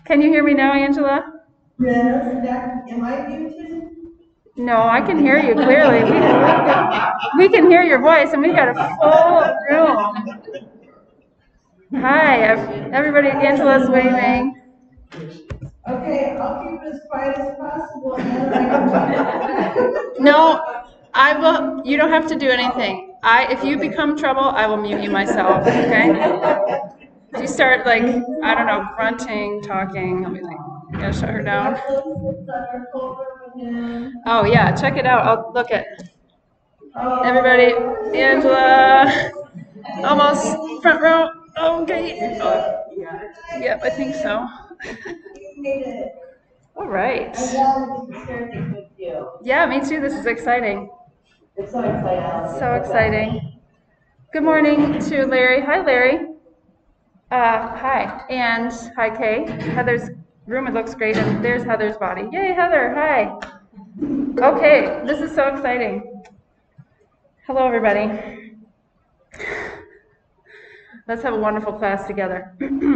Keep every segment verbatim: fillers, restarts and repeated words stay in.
Can you hear me now, Angela? Yes, that, am I muted? No, I can hear you clearly. We can, we can hear your voice, and we've got a full room. Hi, everybody. Angela's waving. Okay, I'll keep it as quiet as possible, and then I can talk. No, I will. You don't have to do anything. I, if you become trouble, I will mute you myself. Okay? If you start like I don't know, grunting, talking, I'll be like, you gotta shut her down. Oh yeah, check it out. I'll look at everybody. Angela, almost front row. Okay. Oh, yep, I think so. All right. Yeah, me too. This is exciting. It's so exciting. So exciting. Good morning to Larry. Hi, Larry. Uh, hi. And hi, Kay. Heather's room, it looks great. And there's Heather's body. Yay, Heather. Hi. Okay, this is so exciting. Hello, everybody. Let's have a wonderful class together.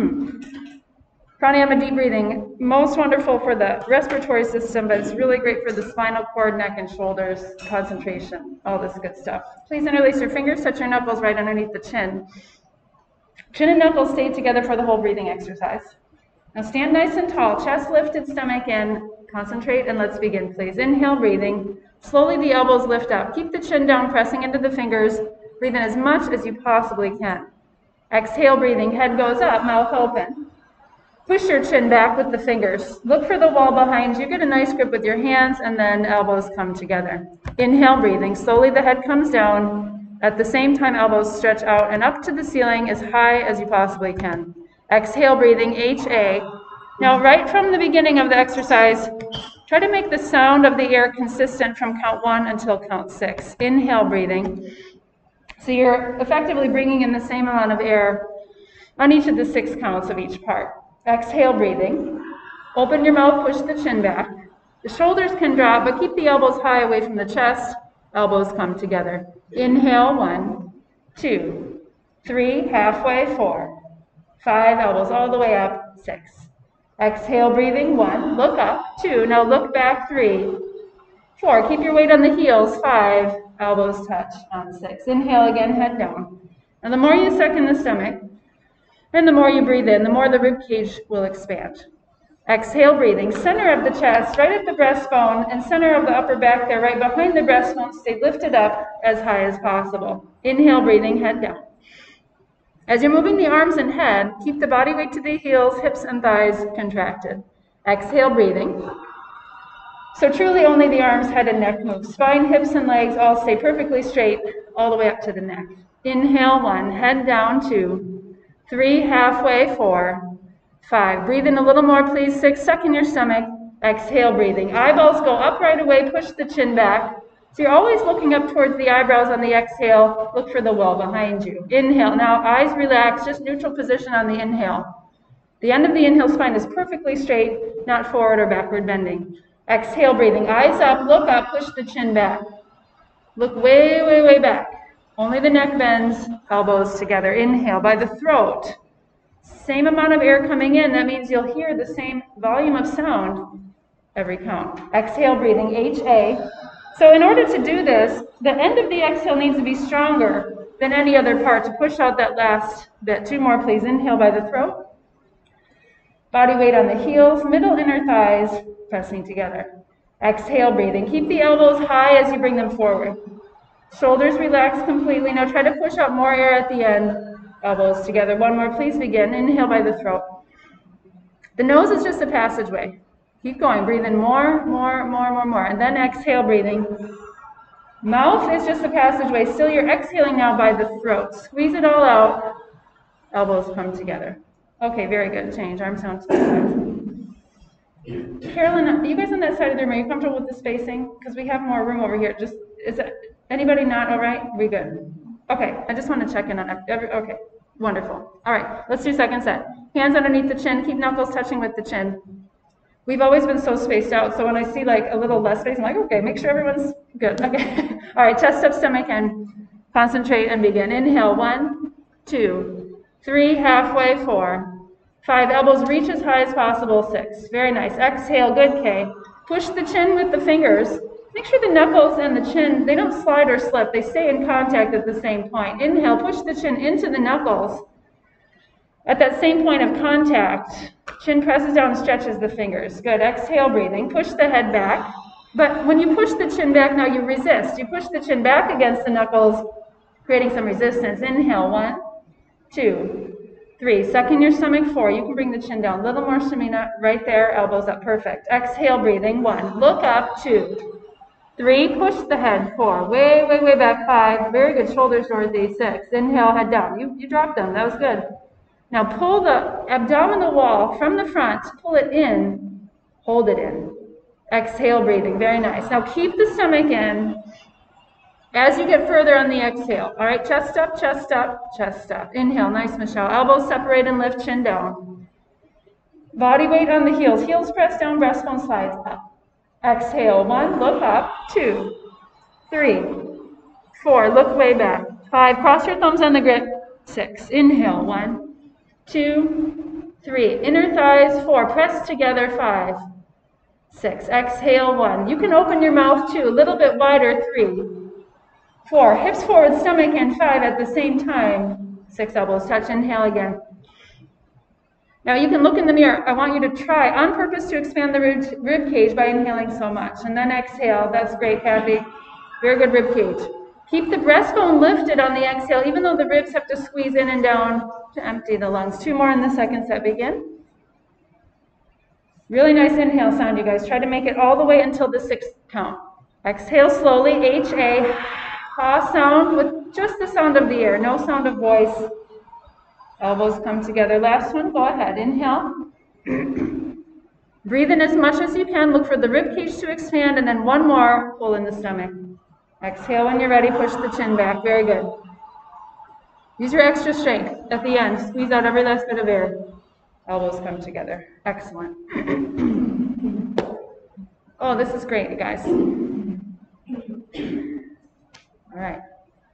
Pranayama, deep breathing, most wonderful for the respiratory system, but it's really great for the spinal cord, neck, and shoulders, concentration, all this good stuff. Please interlace your fingers, touch your knuckles right underneath the chin. Chin and knuckles stay together for the whole breathing exercise. Now stand nice and tall, chest lifted, stomach in, concentrate, and let's begin, please. Inhale, breathing. Slowly the elbows lift up. Keep the chin down, pressing into the fingers. Breathe in as much as you possibly can. Exhale, breathing. Head goes up, mouth open. Push your chin back with the fingers. Look for the wall behind you. Get a nice grip with your hands, and then elbows come together. Inhale, breathing. Slowly the head comes down. At the same time, elbows stretch out and up to the ceiling as high as you possibly can. Exhale, breathing, H A. Now, right from the beginning of the exercise, try to make the sound of the air consistent from count one until count six. Inhale, breathing. So you're effectively bringing in the same amount of air on each of the six counts of each part. Exhale, breathing. Open your mouth, push the chin back. The shoulders can drop, but keep the elbows high away from the chest. Elbows come together. Inhale, one, two, three, halfway, four, five, elbows all the way up, six. Exhale, breathing, one, look up, two, now look back, three, four, keep your weight on the heels, five, elbows touch on six. Inhale again, head down. And the more you suck in the stomach, and the more you breathe in, the more the rib cage will expand. Exhale, breathing. Center of the chest, right at the breastbone, and center of the upper back there, right behind the breastbone. Stay lifted up as high as possible. Inhale, breathing, head down. As you're moving the arms and head, keep the body weight to the heels, hips and thighs contracted. Exhale, breathing. So truly only the arms, head, and neck move. Spine, hips, and legs all stay perfectly straight all the way up to the neck. Inhale, one, head down, two. Three, halfway, four, five. Breathe in a little more, please. Six, suck in your stomach. Exhale, breathing. Eyeballs go up right away. Push the chin back. So you're always looking up towards the eyebrows on the exhale. Look for the wall behind you. Inhale. Now, eyes relax. Just neutral position on the inhale. The end of the inhale spine is perfectly straight, not forward or backward bending. Exhale, breathing. Eyes up. Look up. Push the chin back. Look way, way, way back. Only the neck bends, elbows together. Inhale by the throat. Same amount of air coming in. That means you'll hear the same volume of sound every count. Exhale, breathing, H A. So in order to do this, the end of the exhale needs to be stronger than any other part to push out that last bit. Two more, please. Inhale by the throat. Body weight on the heels, middle inner thighs pressing together. Exhale, breathing. Keep the elbows high as you bring them forward. Shoulders relax completely. Now try to push out more air at the end. Elbows together. One more, please begin. Inhale by the throat. The nose is just a passageway. Keep going. Breathe in more, more, more, more, more. And then exhale, breathing. Mouth is just a passageway. Still, you're exhaling now by the throat. Squeeze it all out. Elbows come together. Okay, very good. Change. Arms down to the side. Carolyn, you guys on that side of the room, are you comfortable with the spacing? Because we have more room over here. Just is it anybody not all right? We good? Okay, I just want to check in on every, okay, wonderful. All right, let's do second set. Hands underneath the chin, keep knuckles touching with the chin. We've always been so spaced out, so when I see like a little less space, I'm like, okay, make sure everyone's good. Okay, all right, chest up, stomach in. Concentrate and begin. Inhale, one, two, three, halfway, four, Five, elbows reach as high as possible. Six, very nice. Exhale, good, K. Push the chin with the fingers. Make sure the knuckles and the chin, they don't slide or slip. They stay in contact at the same point. Inhale, push the chin into the knuckles. At that same point of contact, chin presses down and stretches the fingers. Good. Exhale, breathing. Push the head back. But when you push the chin back, now you resist. You push the chin back against the knuckles, creating some resistance. Inhale, one, two, three. Suck in your stomach, four. You can bring the chin down. A little more, Shamina. Right there, elbows up. Perfect. Exhale, breathing. One. Look up, two. Three, push the head, four. Way, way, way back, five. Very good. Shoulders, Dorothy. Six. Inhale, head down. You, you dropped them. That was good. Now pull the abdominal wall from the front, pull it in, hold it in. Exhale, breathing, very nice. Now keep the stomach in as you get further on the exhale. All right, chest up, chest up, chest up. Inhale, nice, Michelle. Elbows separate and lift, chin down. Body weight on the heels. Heels press down, breastbone slides up. Exhale, one, look up, two, three, four, look way back. Five, cross your thumbs on the grip. Six, inhale, one. Two, three, inner thighs, four, press together, five, six, exhale, one. You can open your mouth, two, a little bit wider, three, four, hips forward, stomach in, five at the same time, six, elbows touch, inhale again. Now you can look in the mirror. I want you to try on purpose to expand the rib, rib cage by inhaling so much, and then exhale. That's great, Kathy. Very good rib cage. Keep the breastbone lifted on the exhale, even though the ribs have to squeeze in and down to empty the lungs. Two more in the second set. Begin. Really nice inhale sound, you guys. Try to make it all the way until the sixth count. Exhale slowly. H A. Ha sound with just the sound of the air, no sound of voice. Elbows come together. Last one. Go ahead. Inhale. Breathe in as much as you can. Look for the rib cage to expand, and then one more. Pull in the stomach. Exhale when you're ready, push the chin back. Very good. Use your extra strength at the end. Squeeze out every last bit of air. Elbows come together. Excellent. Oh, this is great, you guys. All right.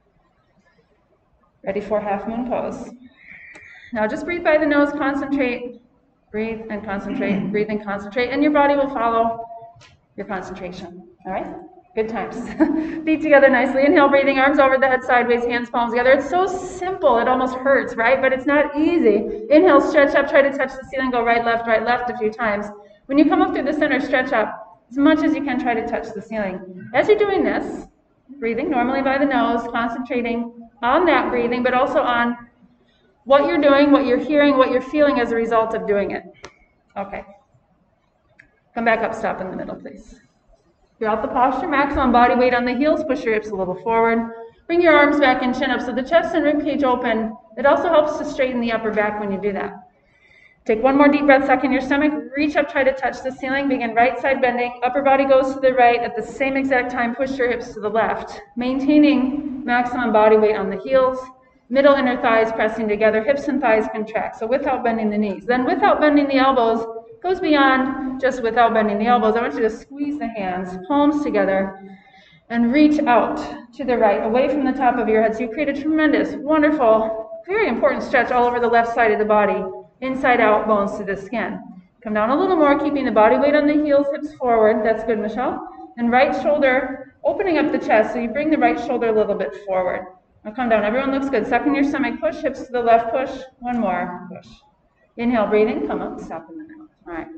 Ready for half moon pose. Now just breathe by the nose, concentrate. Breathe and concentrate, breathe and concentrate, and your body will follow your concentration. All right? Good times. Feet together nicely. Inhale, breathing, arms over the head sideways, hands, palms together. It's so simple, it almost hurts, right? But it's not easy. Inhale, stretch up, try to touch the ceiling, go right, left, right, left a few times. When you come up through the center, stretch up as much as you can, try to touch the ceiling. As you're doing this, breathing normally by the nose, concentrating on that breathing, but also on what you're doing, what you're hearing, what you're feeling as a result of doing it. Okay. Come back up, stop in the middle, please. Throughout the posture, maximum body weight on the heels, push your hips a little forward. Bring your arms back and chin up so the chest and rib cage open. It also helps to straighten the upper back when you do that. Take one more deep breath, suck in your stomach, reach up, try to touch the ceiling, begin right side bending, upper body goes to the right, at the same exact time push your hips to the left, maintaining maximum body weight on the heels, middle inner thighs pressing together, hips and thighs contract, so without bending the knees. Then without bending the elbows, goes beyond just without bending the elbows. I want you to squeeze the hands, palms together, and reach out to the right, away from the top of your head. So you create a tremendous, wonderful, very important stretch all over the left side of the body, inside out, bones to the skin. Come down a little more, keeping the body weight on the heels, hips forward. That's good, Michelle. And right shoulder, opening up the chest, so you bring the right shoulder a little bit forward. Now come down, everyone looks good. Suck in your stomach, push, hips to the left, push. One more, push. Inhale, breathing, come up, stop in the middle. All right.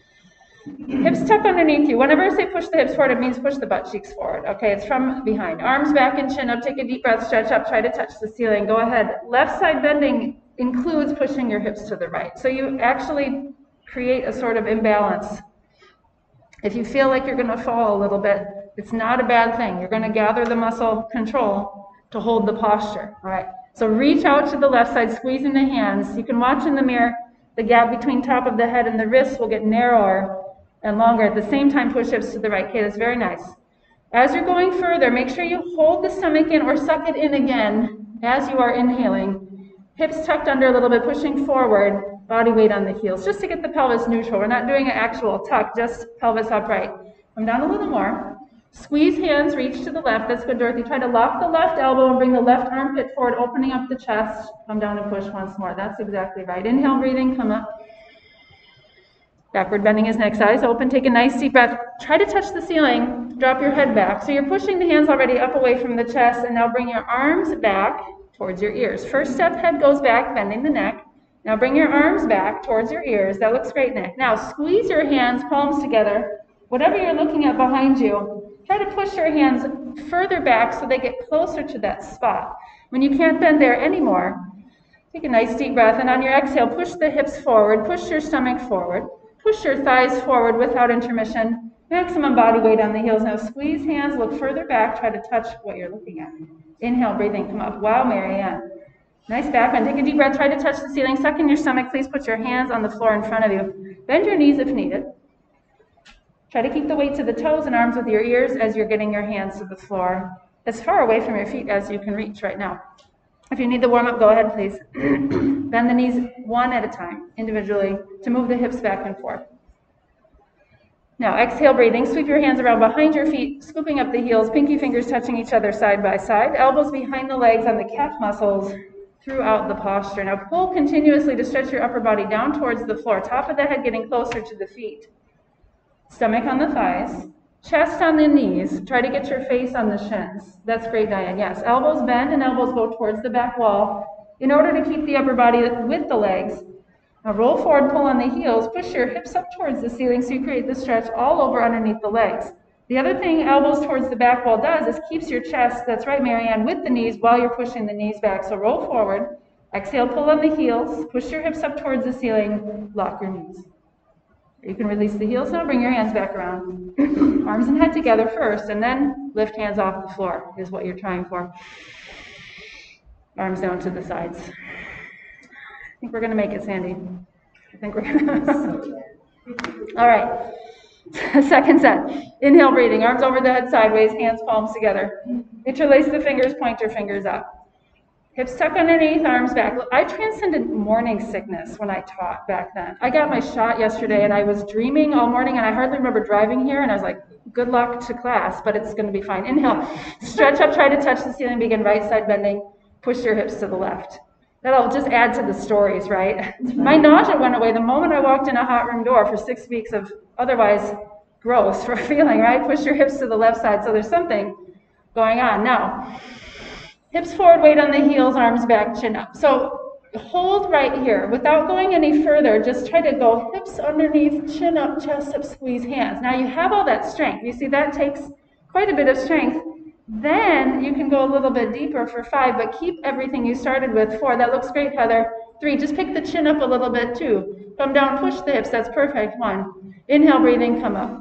Hips tuck underneath you. Whenever I say push the hips forward, it means push the butt cheeks forward. Okay, it's from behind. Arms back and chin up. Take a deep breath, stretch up, try to touch the ceiling. Go ahead. Left side bending includes pushing your hips to the right. So you actually create a sort of imbalance. If you feel like you're going to fall a little bit, it's not a bad thing. You're going to gather the muscle control to hold the posture. All right. So reach out to the left side, squeezing the hands. You can watch in the mirror. The gap between top of the head and the wrists will get narrower and longer. At the same time, push hips to the right. Okay, that's very nice. As you're going further, make sure you hold the stomach in or suck it in again as you are inhaling. Hips tucked under a little bit, pushing forward, body weight on the heels, just to get the pelvis neutral. We're not doing an actual tuck, just pelvis upright. Come down a little more. Squeeze hands, reach to the left. That's good, Dorothy. Try to lock the left elbow and bring the left armpit forward, opening up the chest. Come down and push once more. That's exactly right. Inhale, breathing, come up. Backward bending is next. Eyes open. Take a nice deep breath. Try to touch the ceiling. Drop your head back. So you're pushing the hands already up away from the chest, and now bring your arms back towards your ears. First step, head goes back, bending the neck. Now bring your arms back towards your ears. That looks great, Nick. Now squeeze your hands, palms together. Whatever you're looking at behind you, try to push your hands further back so they get closer to that spot. When you can't bend there anymore, take a nice deep breath, and on your exhale, push the hips forward, push your stomach forward, push your thighs forward without intermission, maximum body weight on the heels. Now squeeze hands, look further back, try to touch what you're looking at. Inhale, breathing, come up. Wow, Marianne. Nice back bend. Take a deep breath, try to touch the ceiling. Suck in your stomach, please put your hands on the floor in front of you. Bend your knees if needed. Try to keep the weight to the toes and arms with your ears as you're getting your hands to the floor, as far away from your feet as you can reach right now. If you need the warm-up, go ahead, please. Bend the knees one at a time, individually, to move the hips back and forth. Now, exhale, breathing. Sweep your hands around behind your feet, scooping up the heels, pinky fingers touching each other side by side, elbows behind the legs on the calf muscles throughout the posture. Now, pull continuously to stretch your upper body down towards the floor, top of the head getting closer to the feet. Stomach on the thighs, chest on the knees. Try to get your face on the shins. That's great, Diane. Yes, elbows bend and elbows go towards the back wall in order to keep the upper body with the legs. Now roll forward, pull on the heels, push your hips up towards the ceiling so you create the stretch all over underneath the legs. The other thing elbows towards the back wall does is keeps your chest, that's right, Marianne, with the knees while you're pushing the knees back. So roll forward, exhale, pull on the heels, push your hips up towards the ceiling, lock your knees. You can release the heels now, bring your hands back around. Arms and head together first, and then lift hands off the floor is what you're trying for. Arms down to the sides. I think we're going to make it, Sandy. I think we're going to. All right. Second set. Inhale, breathing. Arms over the head sideways, hands palms together. Interlace the fingers, point your fingers up. Hips tuck underneath, arms back. I transcended morning sickness when I taught back then. I got my shot yesterday, and I was dreaming all morning, and I hardly remember driving here, and I was like, good luck to class, but it's going to be fine. Inhale. Stretch up, try to touch the ceiling, begin right side bending. Push your hips to the left. That'll just add to the stories, right? My nausea went away the moment I walked in a hot room door for six weeks of otherwise gross for feeling, right? Push your hips to the left side, so there's something going on. Now, hips forward, weight on the heels, arms back, chin up. So hold right here. Without going any further, just try to go hips underneath, chin up, chest up, squeeze hands. Now you have all that strength. You see, that takes quite a bit of strength. Then you can go a little bit deeper for five, but keep everything you started with. Four, that looks great, Heather. Three, just pick the chin up a little bit. Two, come down, push the hips. That's perfect. One, inhale, breathing, come up.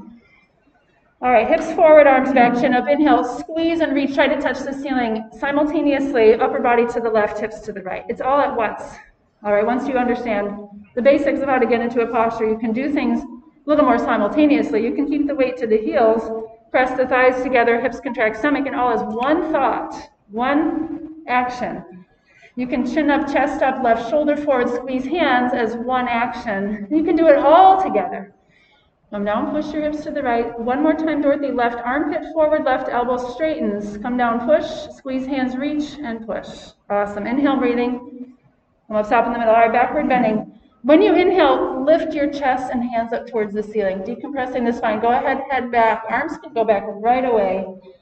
All right, hips forward, arms back, chin up. Inhale, squeeze and reach. Try to touch the ceiling simultaneously, upper body to the left, hips to the right. It's all at once. All right, once you understand the basics of how to get into a posture, you can do things a little more simultaneously. You can keep the weight to the heels, press the thighs together, hips contract, stomach, and all is one thought, one action. You can chin up, chest up, left shoulder forward, squeeze hands as one action. You can do it all together. Come down, push your hips to the right. One more time, Dorothy. Left armpit forward, left elbow straightens. Come down, push, squeeze hands, reach, and push. Awesome. Inhale, breathing. Come up, stop in the middle. All right, backward bending. When you inhale, lift your chest and hands up towards the ceiling, decompressing the spine. Go ahead, head back. Arms can go back right away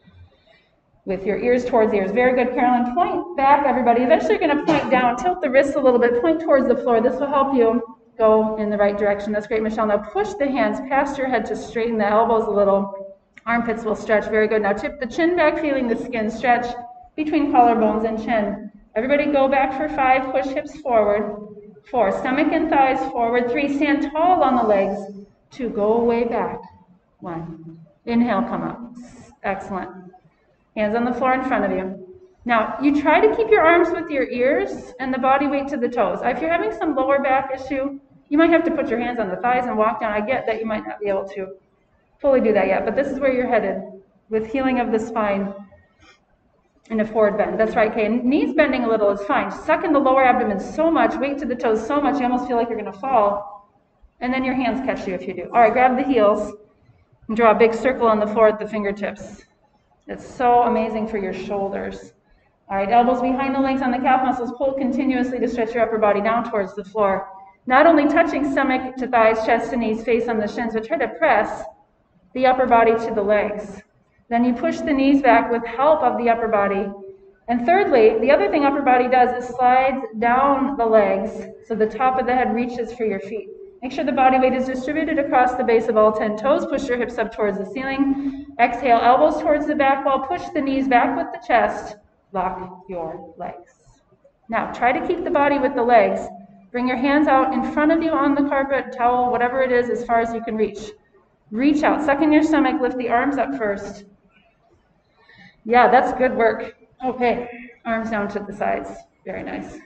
with your ears towards ears. Very good, Carolyn. Point back, everybody. Eventually, you're going to point down. Tilt the wrists a little bit. Point towards the floor. This will help you go in the right direction. That's great, Michelle. Now push the hands past your head to straighten the elbows a little. Armpits will stretch. Very good. Now tip the chin back, feeling the skin stretch between collarbones and chin. Everybody go back for five. Push hips forward. Four, stomach and thighs forward. Three, stand tall on the legs. Two, go way back. One, inhale, come up. Excellent. Hands on the floor in front of you. Now, you try to keep your arms with your ears and the body weight to the toes. If you're having some lower back issue, you might have to put your hands on the thighs and walk down. I get that you might not be able to fully do that yet, but this is where you're headed with healing of the spine in a forward bend. That's right, Kay. Knees bending a little is fine. Suck in the lower abdomen so much, weight to the toes so much, you almost feel like you're going to fall. And then your hands catch you if you do. All right, grab the heels and draw a big circle on the floor at the fingertips. It's so amazing for your shoulders. All right, elbows behind the legs on the calf muscles. Pull continuously to stretch your upper body down towards the floor. Not only touching stomach to thighs, chest to knees, face on the shins, but try to press the upper body to the legs. Then you push the knees back with help of the upper body. And thirdly, the other thing upper body does is slides down the legs so the top of the head reaches for your feet. Make sure the body weight is distributed across the base of all ten toes. Push your hips up towards the ceiling. Exhale, elbows towards the back wall. Push the knees back with the chest. Lock your legs. Now, try to keep the body with the legs. Bring your hands out in front of you on the carpet, towel, whatever it is, as far as you can reach. Reach out, suck in your stomach, lift the arms up first. Yeah, that's good work. Okay, arms down to the sides. Very nice.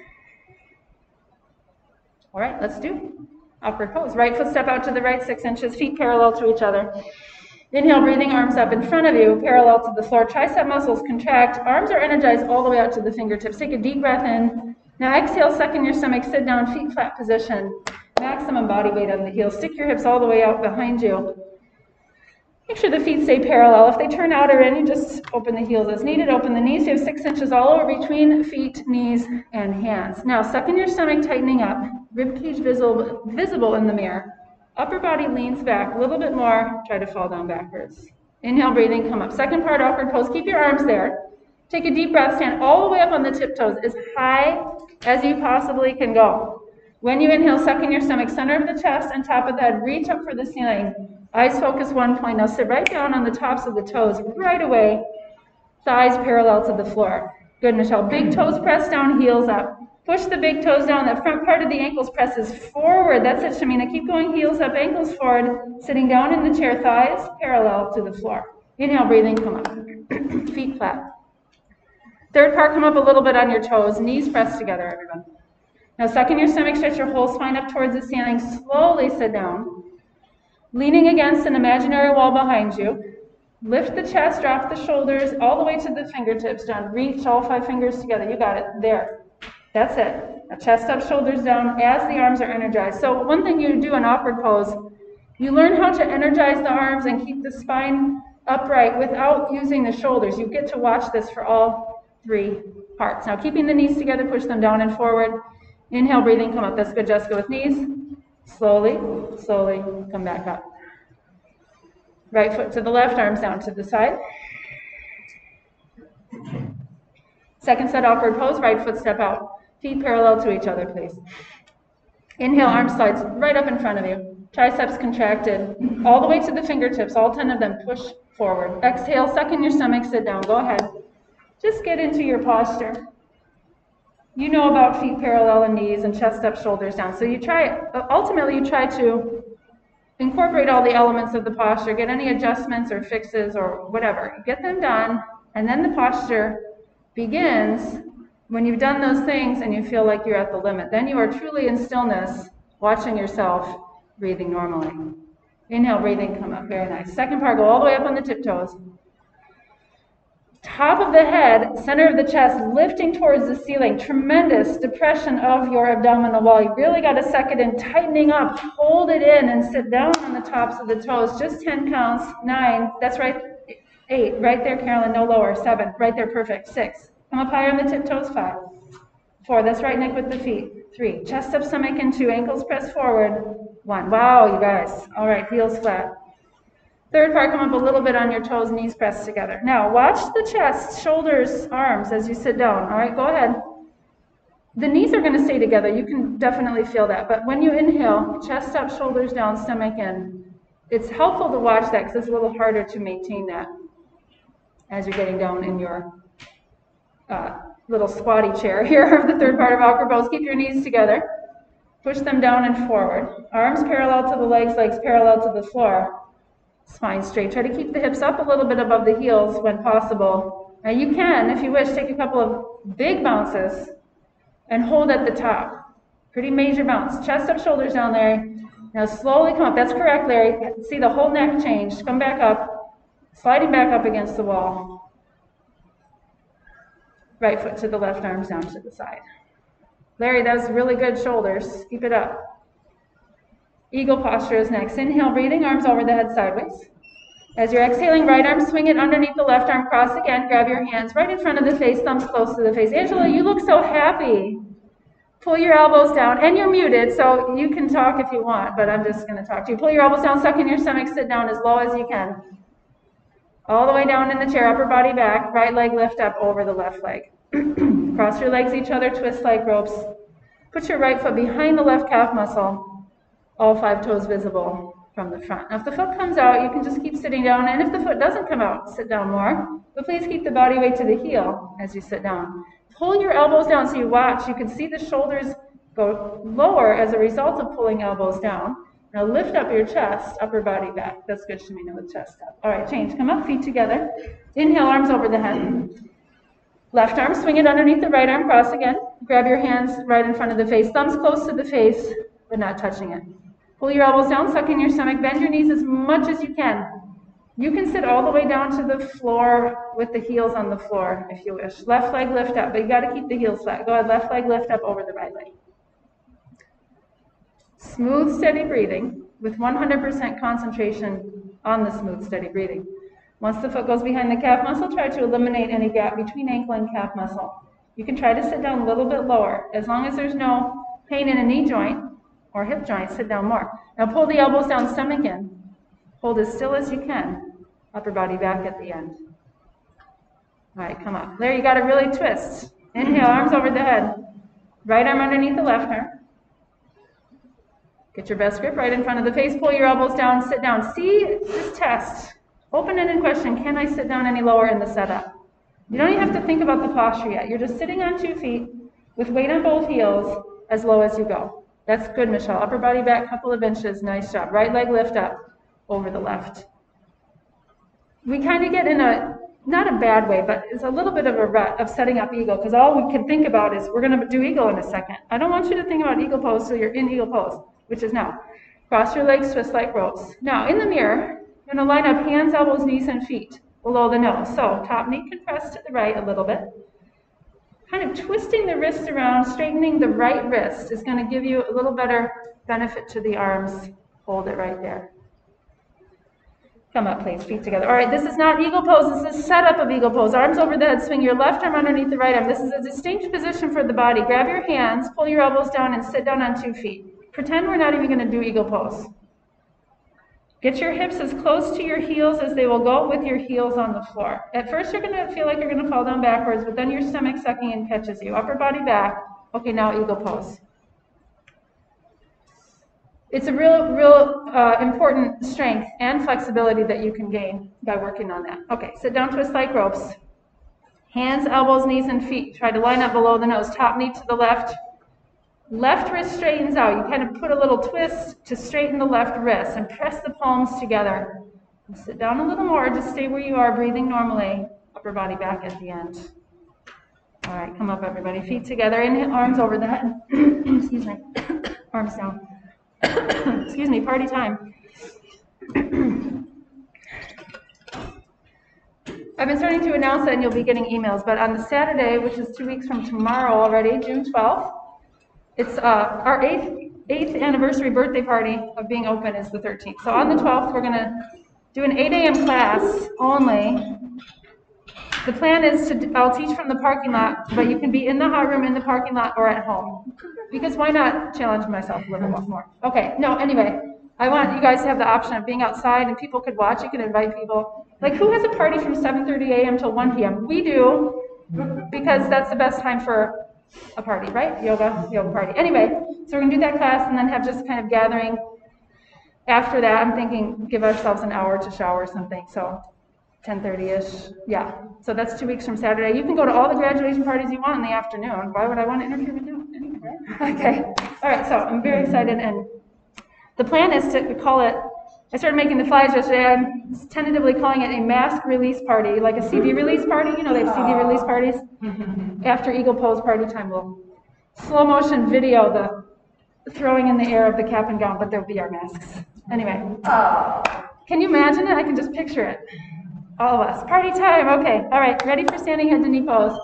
All right, let's do upward pose. Right foot step out to the right six inches, feet parallel to each other. Inhale, breathing, arms up in front of you, parallel to the floor. Tricep muscles contract. Arms are energized all the way out to the fingertips. Take a deep breath in. Now exhale, suck in your stomach, sit down, feet flat position. Maximum body weight on the heels. Stick your hips all the way out behind you. Make sure the feet stay parallel. If they turn out or in, you just open the heels as needed. Open the knees. You have six inches all over between feet, knees, and hands. Now suck in your stomach, tightening up. Rib cage visible, visible in the mirror. Upper body leans back a little bit more. Try to fall down backwards. Inhale, breathing, come up. Second part, awkward pose. Keep your arms there. Take a deep breath. Stand all the way up on the tiptoes as high as you possibly can go. When you inhale, suck in your stomach, center of the chest and top of the head. Reach up for the ceiling. Eyes focus one point. Now sit right down on the tops of the toes right away. Thighs parallel to the floor. Good, Michelle. Big toes press down, heels up. Push the big toes down. That front part of the ankles presses forward. That's it, Shamina. Keep going, heels up, ankles forward. Sitting down in the chair, thighs parallel to the floor. Inhale, breathing, come up. Feet flat. Third part, come up a little bit on your toes. Knees pressed together, everyone. Now suck in your stomach, stretch your whole spine up towards the ceiling. Slowly sit down. Leaning against an imaginary wall behind you. Lift the chest, drop the shoulders all the way to the fingertips down. Reach all five fingers together. You got it. There. That's it. Now chest up, shoulders down as the arms are energized. So one thing you do in awkward pose, you learn how to energize the arms and keep the spine upright without using the shoulders. You get to watch this for all three parts. Now keeping the knees together, push them down and forward. Inhale, breathing, come up. That's good, Jessica, with knees. Slowly, slowly, come back up. Right foot to the left, arms down to the side. Second set, awkward pose, right foot step out. Feet parallel to each other, please. Inhale, arm slides right up in front of you. Triceps contracted, all the way to the fingertips, all ten of them, push forward. Exhale, suck in your stomach, sit down, go ahead. Just get into your posture. You know about feet parallel and knees and chest up, shoulders down. So you try, ultimately you try to incorporate all the elements of the posture, get any adjustments or fixes or whatever. Get them done, and then the posture begins when you've done those things and you feel like you're at the limit. Then you are truly in stillness, watching yourself, breathing normally. Inhale, breathing, come up, very nice. Second part, go all the way up on the tiptoes. Top of the head, center of the chest, lifting towards the ceiling. Tremendous depression of your abdominal wall. You really got to suck it in, tightening up, hold it in, and sit down on the tops of the toes. Just ten counts. Nine. That's right. Eight. Right there, Carolyn. No lower. Seven. Right there. Perfect. Six. Come up higher on the tiptoes. Five. Four. That's right, Nick, with the feet. Three. Chest up, stomach in two. Ankles press forward. One. Wow, you guys. All right. Heels flat. Third part, come up a little bit on your toes, knees pressed together. Now, watch the chest, shoulders, arms as you sit down. All right, go ahead. The knees are going to stay together. You can definitely feel that. But when you inhale, chest up, shoulders down, stomach in. It's helpful to watch that because it's a little harder to maintain that as you're getting down in your uh, little squatty chair here of the third part of awkward pose. Keep your knees together. Push them down and forward. Arms parallel to the legs, legs parallel to the floor. Spine straight. Try to keep the hips up a little bit above the heels when possible. Now you can, if you wish, take a couple of big bounces and hold at the top. Pretty major bounce. Chest up, shoulders down, Larry. Now slowly come up. That's correct, Larry. See the whole neck change. Come back up. Sliding back up against the wall. Right foot to the left, arms down to the side. Larry, that was really good shoulders. Keep it up. Eagle posture is next. Inhale, breathing, arms over the head sideways. As you're exhaling, right arm, swing it underneath the left arm, cross again, grab your hands right in front of the face, thumbs close to the face. Angela, you look so happy. Pull your elbows down, and you're muted, so you can talk if you want, but I'm just going to talk to you. Pull your elbows down, suck in your stomach, sit down as low as you can. All the way down in the chair, upper body back, right leg lift up over the left leg. Cross your legs each other, twist like ropes. Put your right foot behind the left calf muscle, all five toes visible from the front. Now, if the foot comes out, you can just keep sitting down, and if the foot doesn't come out, sit down more. But please keep the body weight to the heel as you sit down. Pull your elbows down so you watch. You can see the shoulders go lower as a result of pulling elbows down. Now lift up your chest, upper body back. That's good, Shamina, with chest up. All right, change. Come up, feet together. Inhale, arms over the head. Left arm, swing it underneath the right arm, cross again. Grab your hands right in front of the face. Thumbs close to the face, but not touching it. Pull your elbows down, suck in your stomach. Bend your knees as much as you can. You can sit all the way down to the floor with the heels on the floor if you wish. Left leg lift up, but you got to keep the heels flat. Go ahead, left leg lift up over the right leg. Smooth, steady breathing with one hundred percent concentration on the smooth, steady breathing. Once the foot goes behind the calf muscle, try to eliminate any gap between ankle and calf muscle. You can try to sit down a little bit lower. As long as there's no pain in a knee joint or hip joint, sit down more. Now pull the elbows down, stomach in. Hold as still as you can. Upper body back at the end. All right, come up. There, you got to really twist. Inhale, arms over the head. Right arm underneath the left arm. Get your best grip right in front of the face. Pull your elbows down, sit down. See, just test. Open-ended question, can I sit down any lower in the setup? You don't even have to think about the posture yet. You're just sitting on two feet with weight on both heels as low as you go. That's good, Michelle. Upper body back, couple of inches. Nice job. Right leg lift up over the left. We kind of get in a, not a bad way, but it's a little bit of a rut of setting up eagle, because all we can think about is we're going to do eagle in a second. I don't want you to think about eagle pose so you're in eagle pose, which is now. Cross your legs, twist like ropes. Now, in the mirror, you're going to line up hands, elbows, knees, and feet below the nose. So, top knee compressed to the right a little bit. Kind of twisting the wrists around, straightening the right wrist is going to give you a little better benefit to the arms. Hold it right there. Come up, please, feet together. All right, this is not eagle pose. This is setup of eagle pose. Arms over the head, swing your left arm underneath the right arm. This is a distinct position for the body. Grab your hands, pull your elbows down, and sit down on two feet. Pretend we're not even going to do eagle pose. Get your hips as close to your heels as they will go with your heels on the floor. At first, you're going to feel like you're going to fall down backwards, but then your stomach sucking in catches you. Upper body back. Okay, now eagle pose. It's a real, real uh, important strength and flexibility that you can gain by working on that. Okay, sit down, twist like ropes. Hands, elbows, knees, and feet. Try to line up below the nose. Top knee to the left. Left wrist straightens out. You kind of put a little twist to straighten the left wrist and press the palms together. And sit down a little more. Just stay where you are, breathing normally. Upper body back at the end. All right, come up, everybody. Feet together. Inhale, arms over the head. Excuse me. Arms down. Excuse me, party time. I've been starting to announce that and you'll be getting emails, but on the Saturday, which is two weeks from tomorrow already, June twelfth, it's uh, our eighth, eighth anniversary birthday party of being open is the thirteenth. So on the twelfth, we're going to do an eight A M class only. The plan is to, I'll teach from the parking lot, but you can be in the hot room, in the parking lot, or at home. Because why not challenge myself a little bit more? Okay, no, anyway, I want you guys to have the option of being outside and people could watch, you can invite people. Like, who has a party from seven thirty A M till one P M? We do, because that's the best time for a party, right? Yoga, yoga party. Anyway, so we're gonna do that class and then have just kind of gathering. After that, I'm thinking give ourselves an hour to shower or something, so ten thirty-ish, yeah. So that's two weeks from Saturday. You can go to all the graduation parties you want in the afternoon. Why would I want to interfere with you? Anyway, right? Okay, all right, so I'm very excited, and the plan is to call it, I started making the flyers yesterday, I'm tentatively calling it a mask release party, like a C D release party. You know, they have C D release parties. After Eagle Pose party time, we'll slow motion video the throwing in the air of the cap and gown, but there'll be our masks. Anyway, can you imagine it? I can just picture it. All of us. Party time. Okay. All right. Ready for standing head to knee pose.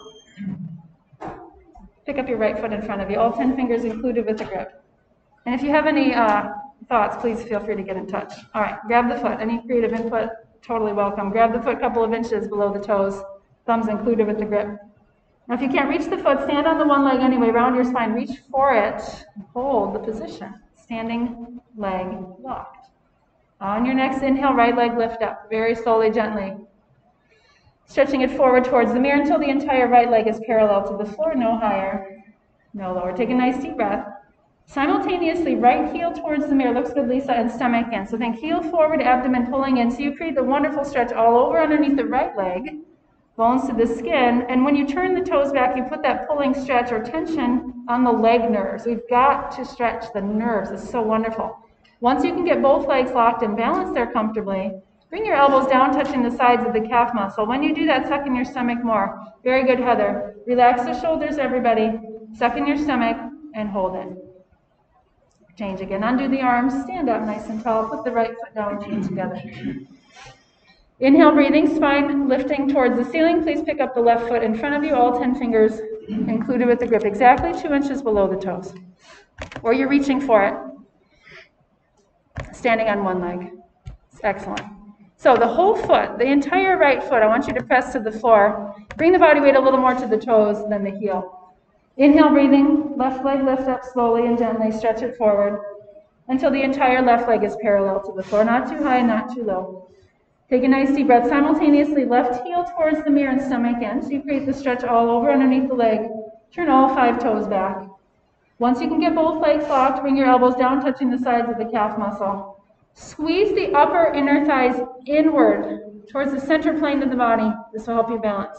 Pick up your right foot in front of you. All ten fingers included with the grip. And if you have any uh, thoughts, please feel free to get in touch. All right. Grab the foot. Any creative input, totally welcome. Grab the foot a couple of inches below the toes. Thumbs included with the grip. Now, if you can't reach the foot, stand on the one leg anyway, round your spine, reach for it, hold the position. Standing leg locked. On your next inhale, right leg lift up, very slowly, gently. Stretching it forward towards the mirror until the entire right leg is parallel to the floor, no higher, no lower. Take a nice deep breath. Simultaneously, right heel towards the mirror, looks good, Lisa, and stomach in. So think heel forward, abdomen pulling in. So you create the wonderful stretch all over underneath the right leg, bones to the skin. And when you turn the toes back, you put that pulling stretch or tension on the leg nerves. We've got to stretch the nerves. It's so wonderful. Once you can get both legs locked and balanced there comfortably, bring your elbows down, touching the sides of the calf muscle. When you do that, suck in your stomach more. Very good, Heather. Relax the shoulders, everybody. Suck in your stomach and hold it. Change again. Undo the arms. Stand up nice and tall. Put the right foot down, chain together. Inhale, breathing, spine lifting towards the ceiling. Please pick up the left foot in front of you, all ten fingers included with the grip, exactly two inches below the toes. Or you're reaching for it. Standing on one leg. Excellent. So the whole foot, the entire right foot, I want you to press to the floor. Bring the body weight a little more to the toes than the heel. Inhale, breathing, left leg lift up slowly and gently, stretch it forward until the entire left leg is parallel to the floor, not too high, not too low. Take a nice deep breath. Simultaneously, left heel towards the mirror and stomach in. So you create the stretch all over underneath the leg. Turn all five toes back. Once you can get both legs locked, bring your elbows down, touching the sides of the calf muscle. Squeeze the upper inner thighs inward towards the center plane of the body. This will help you balance.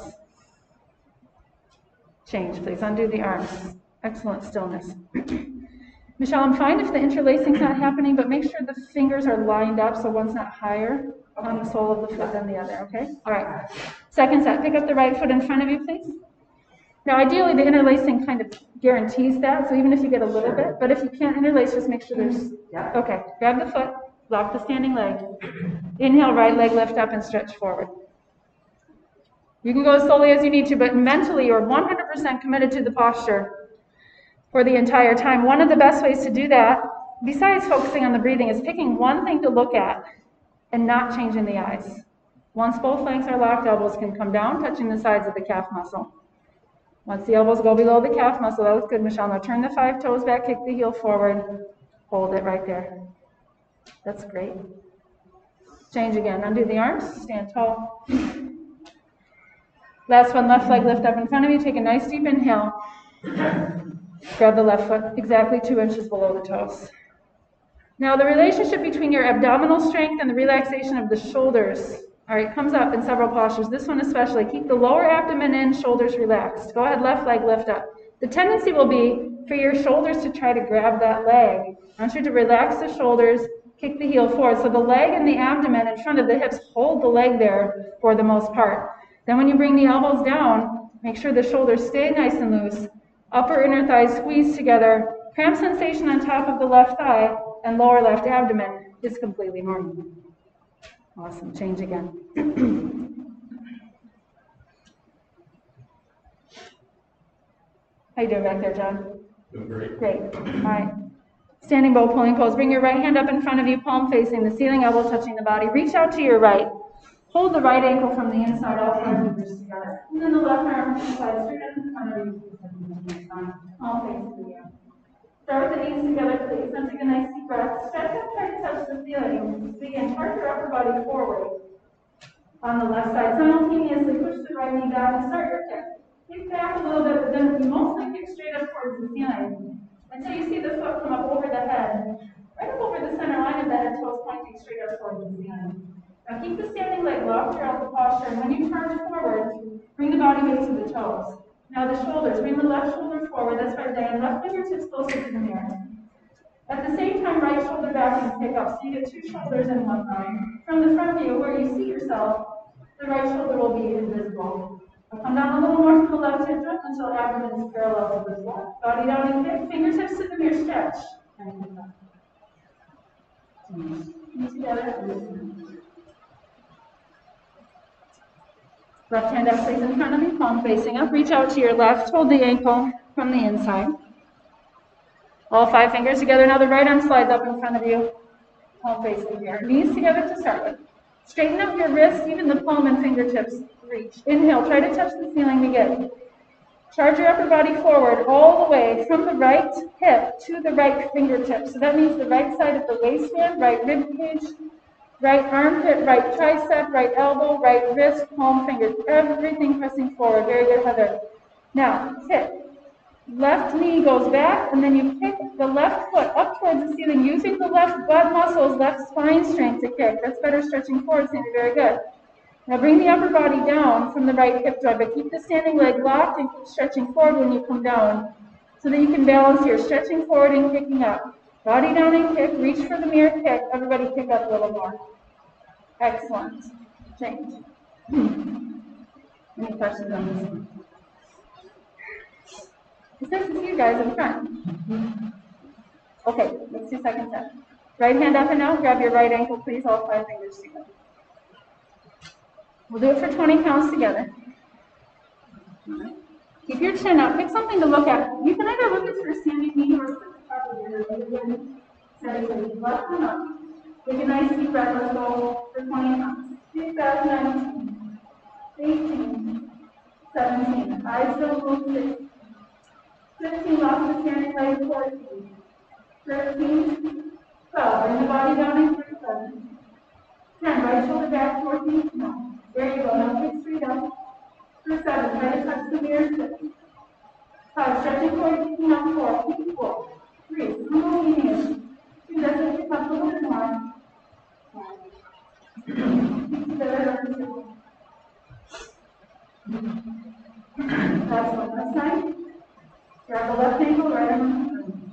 Change, please. Undo the arms. Excellent stillness. Michelle, I'm fine if the interlacing's not happening, but make sure the fingers are lined up so one's not higher on the sole of the foot than the other, okay? All right. Second set. Pick up the right foot in front of you, please. Now, ideally, the interlacing kind of guarantees that, so even if you get a little bit, but if you can't interlace, just make sure there's... Yeah. Okay. Grab the foot. Lock the standing leg. Inhale, right leg lift up and stretch forward. You can go as slowly as you need to, but mentally you're one hundred percent committed to the posture for the entire time. One of the best ways to do that, besides focusing on the breathing, is picking one thing to look at and not changing the eyes. Once both legs are locked, elbows can come down, touching the sides of the calf muscle. Once the elbows go below the calf muscle, that was good, Michelle. Now turn the five toes back, kick the heel forward, hold it right there. That's great. Change again. Undo the arms, stand tall. Last one, left leg lift up in front of you. Take a nice deep inhale. Grab the left foot exactly two inches below the toes. Now the relationship between your abdominal strength and the relaxation of the shoulders, all right, comes up in several postures. This one especially. Keep the lower abdomen in, shoulders relaxed. Go ahead, left leg lift up. The tendency will be for your shoulders to try to grab that leg. I want you to relax the shoulders, kick the heel forward. So the leg and the abdomen in front of the hips hold the leg there for the most part. Then when you bring the elbows down, make sure the shoulders stay nice and loose. Upper inner thighs squeeze together. Cramp sensation on top of the left thigh and lower left abdomen is completely normal. Awesome. Change again. How you doing back there, John? Doing great. Great. All right. Standing bow pulling pose. Bring your right hand up in front of you, palm facing the ceiling, elbow touching the body. Reach out to your right. Hold the right ankle from the inside, all four fingers together. And then the left arm slides straight up in front of you. All facing the air. Start with the knees together, please. Then take a nice deep breath. Stretch up, try to touch the ceiling. Begin, torque your upper body forward. On the left side, simultaneously push the right knee back and start your kick. Kick back a little bit, but then you mostly kick straight up towards the ceiling until you see the foot come up over the head, right up over the center line of the head, toes pointing straight up towards the ceiling. Now keep the standing leg locked throughout the posture, and when you turn forward, bring the body weight to the toes. Now the shoulders, bring the left shoulder forward, that's right there, and left fingertips closer to the mirror. At the same time, right shoulder back and pick up, so you get two shoulders in one line. From the front view, where you see yourself, the right shoulder will be invisible. I'll come down a little more from the left hip joint until abdomen is parallel to the floor. Body down and kick, fingertips to the mirror, stretch. And pick up. Knees together. Left hand up, please, in front of you, palm facing up. Reach out to your left, hold the ankle from the inside. All five fingers together. Now the right arm slides up in front of you, palm facing here. Knees together to start with. Straighten up your wrists, even the palm and fingertips reach. Inhale, try to touch the ceiling again. Charge your upper body forward all the way from the right hip to the right fingertip. So that means the right side of the waistband, right rib cage, right armpit, right tricep, right elbow, right wrist, palm, fingers. Everything pressing forward. Very good, Heather. Now, kick. Left knee goes back, and then you kick the left foot up towards the ceiling using the left butt muscles, left spine strength to kick. That's better stretching forward, Sandy. Very good. Now bring the upper body down from the right hip joint, but keep the standing leg locked and keep stretching forward when you come down so that you can balance here, stretching forward and kicking up. Body down and kick, reach for the mirror kick. Everybody kick up a little more. Excellent. Change. Any questions on this one? It's nice to see you guys in front. Okay, let's do second set. Right hand up and out, grab your right ankle, please, all five fingers together. We'll do it for twenty counts together. Keep your chin up. Pick something to look at. You can either look at your standing knee or sit at the top of your head. Steady, steady. Left one up. Take a nice deep breath. Let's go for twenty counts. Six, seven, nineteen, eighteen, seventeen. Eyes still move. Six. fifteen. Lost the standing leg. fourteen. thirteen. twelve. Bring the body down in thirty-seven. ten. Right shoulder back. fourteen. No. There you go. Now kick straight up. For seven, try to touch the mirror. Six. Five, stretching forward, kicking up. Four, keep four. Three, no meaning. Two, that's it. Kick up a little bit more. Keep together. That's one. Left side. Grab the left ankle, right arm.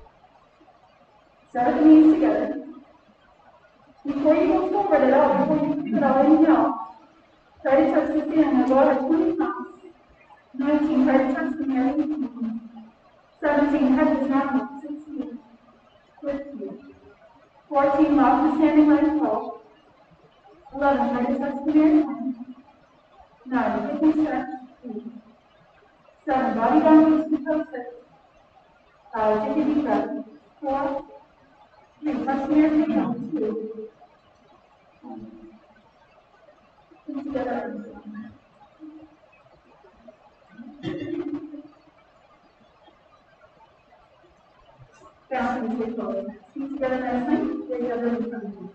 Start the knees together. Before you go forward at all, before you keep it all inhale. Try to touch the ceiling. Now go ahead, twenty counts. nineteen, try to touch the mirror. seventeen, head does not move. sixteen, fifteen, fourteen, lock the standing leg close. eleven, try to touch the mirror. nine, kick and stretch. eight, seven, body down, knees to toe. six, five, take a deep breath. four, three, touch the mirror. two, one. Together. Bouncing to forward. Feet together nicely. Raise up in front of you.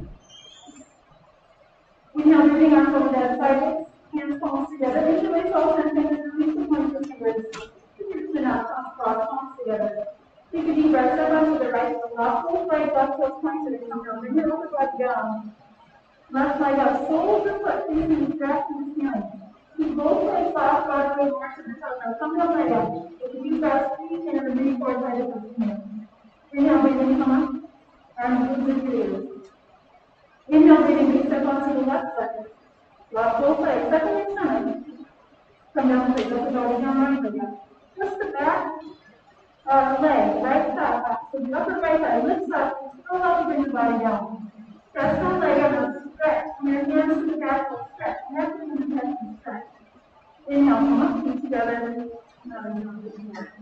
Inhale, breathing arms over that sideways. Hands palms together. Reach your way toes and fingers. Release the points of fingers. Keep your chin up. Palms cross. Palms together. Take a deep breath. Step onto the right foot. Left foot, right, left foot, pointed and come down. Bring your upper body down. Left leg up, soles of the foot facing back to the ceiling. Keep both legs flat, body weight more to the toes. Now come down leg up. Take a deep breath, squeeze in and bring forward side of the ceiling. Inhale, breathing, come up. Arms move into the ears. Inhale, breathing, big step onto the left side. Lock both legs, step in your stomach. Come down, place up the body down, right leg up. Twist the back uh, leg, right side up. So the upper right side lifts up, still help you bring the body down. Press the leg up. Stretch. From your hands to the back, we'll stretch. Neck to the chest and stretch. Inhale, come up, feet together. Now inhale, together.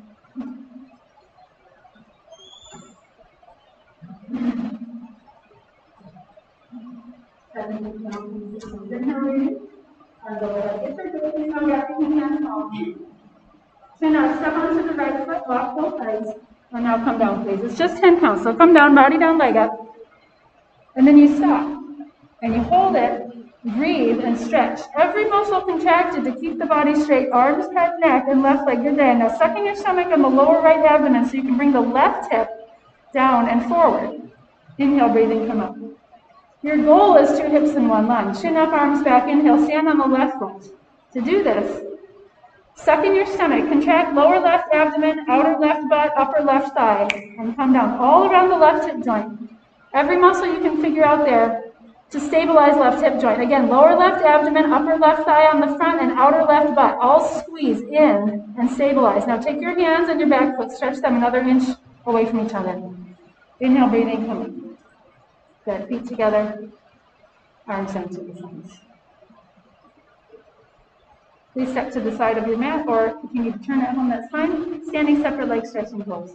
Seven, down, inhale, breathing. And go ahead. Get circulating now, wrapping your hands palm. So now step onto the right foot, lock both legs. And now come down, please. It's just ten counts. So come down, body down, leg up. And then you stop. And you hold it, breathe, and stretch. Every muscle contracted to keep the body straight. Arms, head, neck, and left leg. Good day. Now suck in your stomach on the lower right abdomen so you can bring the left hip down and forward. Inhale, breathing, come up. Your goal is two hips in one lunge. Chin up, arms back. Inhale, stand on the left foot. To do this, suck in your stomach. Contract lower left abdomen, outer left butt, upper left thigh, and come down all around the left hip joint. Every muscle you can figure out there to stabilize left hip joint. Again, lower left abdomen, upper left thigh on the front, and outer left butt. All squeeze in and stabilize. Now take your hands and your back foot, stretch them another inch away from each other. Inhale, breathing, come in. Good. Feet together, arms down to the sides. Please step to the side of your mat, or if you need to turn at home, that's fine. Standing separate leg stretching pose.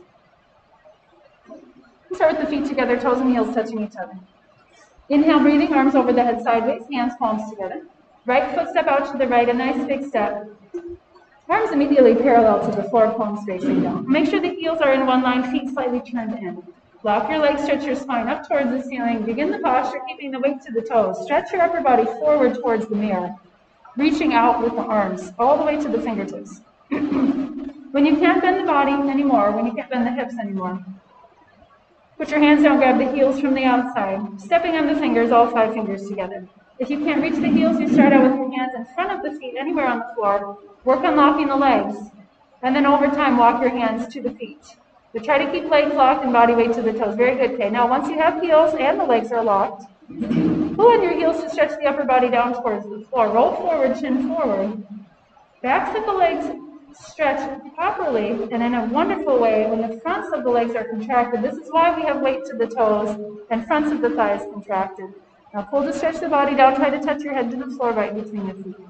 Start with the feet together, toes and heels touching each other. Inhale, breathing, arms over the head sideways, hands palms together. Right foot step out to the right, a nice big step. Arms immediately parallel to the floor, palms facing down. Make sure the heels are in one line, feet slightly turned in. Lock your legs, stretch your spine up towards the ceiling. Begin the posture, keeping the weight to the toes. Stretch your upper body forward towards the mirror, reaching out with the arms all the way to the fingertips. When you can't bend the body anymore, when you can't bend the hips anymore, put your hands down, grab the heels from the outside, stepping on the fingers, all five fingers together. If you can't reach the heels, you start out with your hands in front of the feet, anywhere on the floor. Work on locking the legs, and then over time, walk your hands to the feet. But try to keep legs locked and body weight to the toes. Very good. Okay, now once you have heels and the legs are locked, pull on your heels to stretch the upper body down towards the floor. Roll forward, chin forward. Backs of the legs stretch properly and in a wonderful way when the fronts of the legs are contracted. This is why we have weight to the toes and fronts of the thighs contracted. Now pull to stretch the body down. Try to touch your head to the floor right between your feet.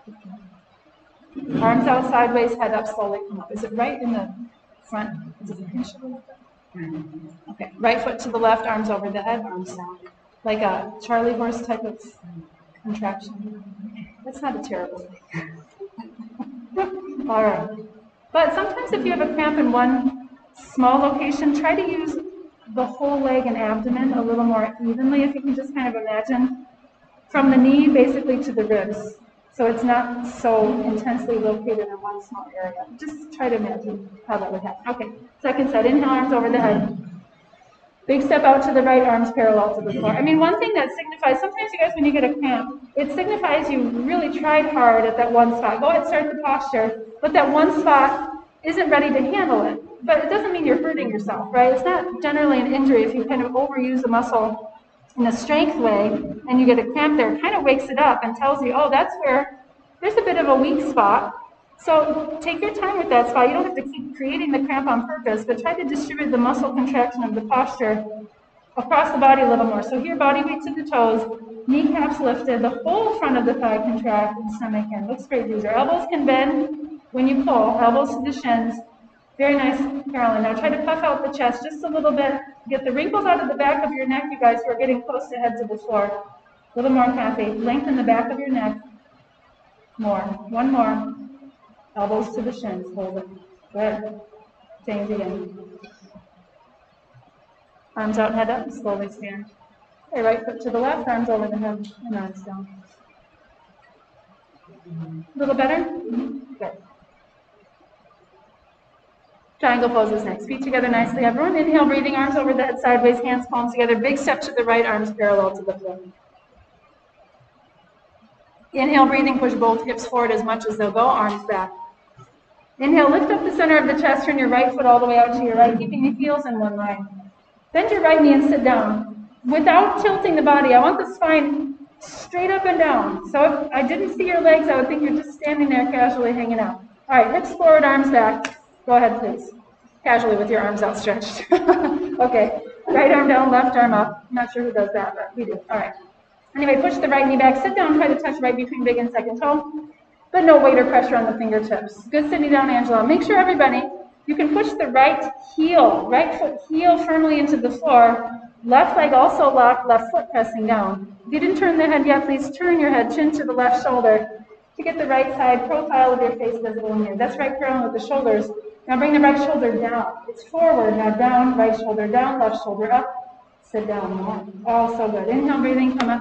Arms out sideways, head up, slowly come up. Is it right in the front? Is it pinchable? Okay, right foot to the left, arms over the head, arms down. Like a Charlie horse type of contraction. That's not a terrible thing. All right. But sometimes if you have a cramp in one small location, try to use the whole leg and abdomen a little more evenly, if you can just kind of imagine, from the knee basically to the ribs. So it's not so intensely located in one small area. Just try to imagine how that would happen. Okay, second set, inhale, arms over the head. Big step out to the right, arms parallel to the floor. I mean, one thing that signifies, sometimes you guys, when you get a cramp, it signifies you really tried hard at that one spot. Go ahead, start the posture, but that one spot isn't ready to handle it. But it doesn't mean you're hurting yourself, right? It's not generally an injury if you kind of overuse a muscle in a strength way and you get a cramp there. It kind of wakes it up and tells you, oh, that's where there's a bit of a weak spot. So take your time with that spot. You don't have to keep creating the cramp on purpose, but try to distribute the muscle contraction of the posture across the body a little more. So here, body weight to the toes, kneecaps lifted, the whole front of the thigh contract, and stomach in. Looks great, Your elbows can bend when you pull, elbows to the shins. Very nice, Carolyn. Now try to puff out the chest just a little bit. Get the wrinkles out of the back of your neck, you guys, who are getting close to head to the floor. A little more, Kathy. Lengthen the back of your neck. More. One more. Elbows to the shins. Hold it. Good. Same again. Arms out, head up. Slowly stand. Okay, right foot to the left, arms over the head, and arms down. A little better? Good. Triangle poses next. Feet together nicely, everyone. Inhale, breathing, arms over the head, sideways, hands, palms together. Big step to the right, arms parallel to the floor. Inhale, breathing, push both hips forward as much as they'll go, arms back. Inhale, lift up the center of the chest, turn your right foot all the way out to your right, keeping the heels in one line. Bend your right knee and sit down. Without tilting the body, I want the spine straight up and down. So if I didn't see your legs, I would think you're just standing there casually hanging out. All right, hips forward, arms back. Go ahead, please. Casually with your arms outstretched. Okay, right arm down, left arm up. I'm not sure who does that, but we do. All right. Anyway, push the right knee back. Sit down, try to touch right between big and second toe, but no weight or pressure on the fingertips. Good sitting down, Angela. Make sure, everybody, you can push the right heel, right foot heel firmly into the floor. Left leg also locked, left foot pressing down. If you didn't turn the head yet, please turn your head, chin to the left shoulder to get the right side profile of your face visible in here. That's right parallel with the shoulders. Now bring the right shoulder down. It's forward, now down, right shoulder down, left shoulder up. Sit down more. Oh, so good. Inhale, breathing, come up.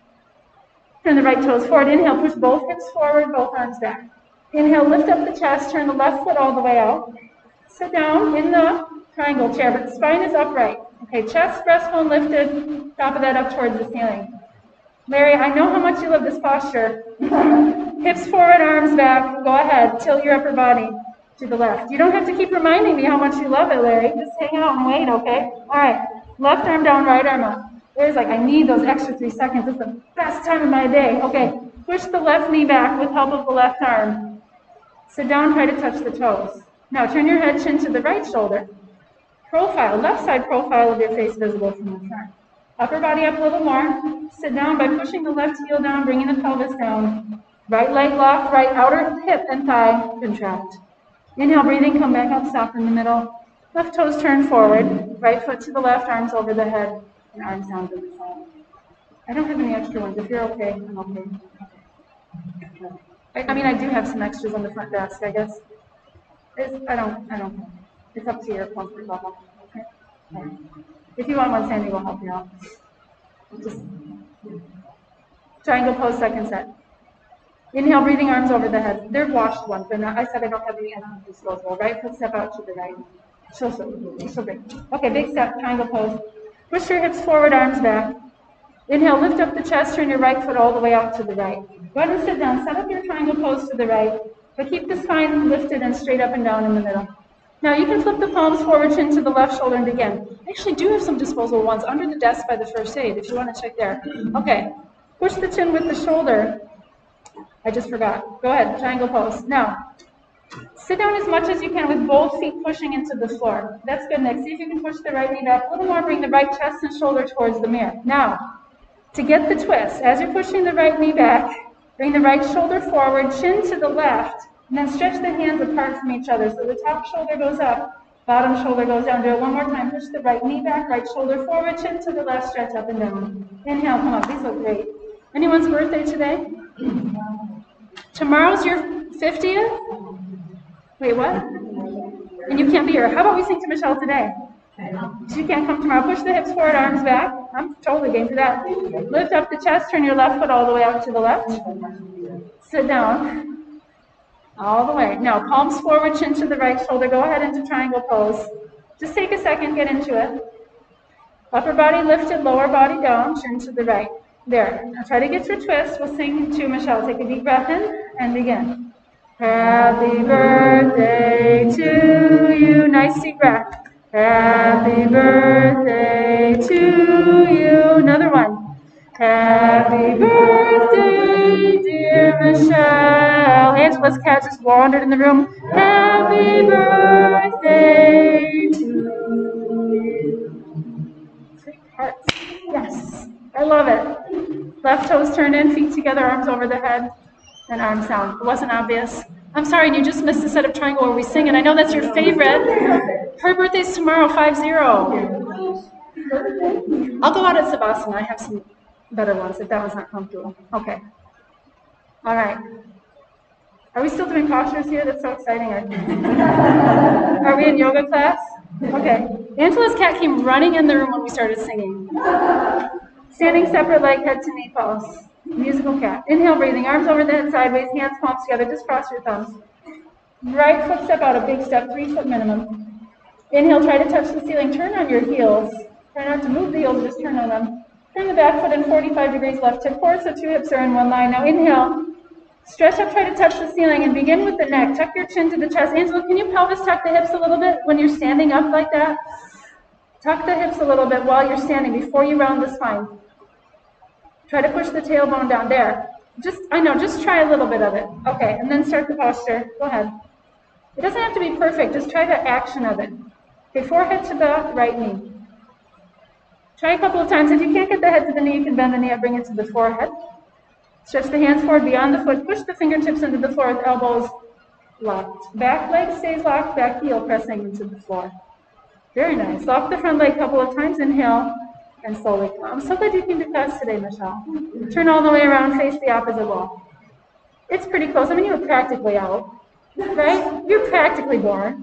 Turn the right toes forward. Inhale, push both hips forward, both arms back. Inhale, lift up the chest, turn the left foot all the way out. Sit down in the triangle chair, but the spine is upright. Okay, chest, breastbone lifted, top of that up towards the ceiling. Larry, I know how much you love this posture. Hips forward, arms back. Go ahead, tilt your upper body to the left. You don't have to keep reminding me how much you love it, Larry. Just hang out and wait, okay? All right, left arm down, right arm up. There's like, I need those extra three seconds. It's the best time of my day. Okay, push the left knee back with help of the left arm. Sit down, try to touch the toes. Now turn your head, chin to the right shoulder. Profile, left side profile of your face visible from the front. Upper body up a little more. Sit down by pushing the left heel down, bringing the pelvis down. Right leg locked, right outer hip and thigh contract. Inhale, breathing, come back up, soft in the middle. Left toes turn forward. Right foot to the left, arms over the head, and arms down to the side. I don't have any extra ones. If you're okay, I'm okay. I, I mean, I do have some extras on the front desk, I guess. It's, I don't, I don't know. It's up to your comfort level, okay? Okay. If you want one, Sandy will help you out. Just triangle pose, second set. Inhale, breathing arms over the head. They're washed ones. They're not, I said I don't have any energy disposable. Right foot step out to the right. So, so, so big. Okay, big step, triangle pose. Push your hips forward, arms back. Inhale, lift up the chest, turn your right foot all the way out to the right. Go ahead and sit down. Set up your triangle pose to the right, but keep the spine lifted and straight up and down in the middle. Now you can flip the palms forward, chin to the left shoulder, and begin. I actually do have some disposable ones under the desk by the first aid, if you want to check there. Okay, push the chin with the shoulder. I just forgot. Go ahead, triangle pose. Now, sit down as much as you can with both feet pushing into the floor. That's good, Nick. See if you can push the right knee back a little more. Bring the right chest and shoulder towards the mirror. Now, to get the twist, as you're pushing the right knee back, bring the right shoulder forward, chin to the left, and then stretch the hands apart from each other. So the top shoulder goes up, bottom shoulder goes down. Do it one more time. Push the right knee back, right shoulder forward, chin to the left, stretch up and down. Inhale, come up. These look great. Anyone's birthday today? Tomorrow's your fiftieth? Wait, what? And you can't be here. How about we sing to Michelle today? She can't come tomorrow. Push the hips forward, arms back. I'm totally game for that. Lift up the chest, turn your left foot all the way out to the left. Sit down. All the way. Now, palms forward, chin to the right shoulder. Go ahead into triangle pose. Just take a second, get into it. Upper body lifted, lower body down, chin to the right. There. Now try to get your twist. We'll sing to Michelle. Take a deep breath in and begin. Happy birthday to you. Nice deep breath. Happy birthday to you. Another one. Happy birthday, dear Michelle. Angela's cat just wandered in the room. Happy birthday to you. Three hearts. Yes. I love it. Left toes turned in, feet together, arms over the head, and arms down. It wasn't obvious. I'm sorry, and you just missed the set of triangle where we sing, and I know that's your favorite. Her birthday's tomorrow, five zero. I'll go out at Savasana. I have some better ones if that one's not comfortable. Okay. All right. Are we still doing postures here? That's so exciting. Are we in yoga class? Okay. Angela's cat came running in the room when we started singing. Standing separate leg, head to knee pose. Musical cat. Inhale, breathing. Arms over the head, sideways, hands palms together. Just cross your thumbs. Right foot step out, a big step, three foot minimum. Inhale, try to touch the ceiling. Turn on your heels. Try not to move the heels, just turn on them. Turn the back foot in forty-five degrees left hip forward, so two hips are in one line. Now inhale. Stretch up, try to touch the ceiling, and begin with the neck. Tuck your chin to the chest. Angela, can you pelvis tuck the hips a little bit when you're standing up like that? Tuck the hips a little bit while you're standing before you round the spine. Try to push the tailbone down there. Just, I know, just try a little bit of it. Okay, and then start the posture. Go ahead. It doesn't have to be perfect. Just try the action of it. Okay, forehead to the right knee. Try a couple of times. If you can't get the head to the knee, you can bend the knee and bring it to the forehead. Stretch the hands forward beyond the foot. Push the fingertips into the floor with elbows locked. Back leg stays locked, back heel pressing into the floor. Very nice. Lock the front leg a couple of times. Inhale. And slowly come. I'm so glad you came to class today, Michelle. Turn all the way around, face the opposite wall. It's pretty close. I mean, you were practically out, right? You're practically born.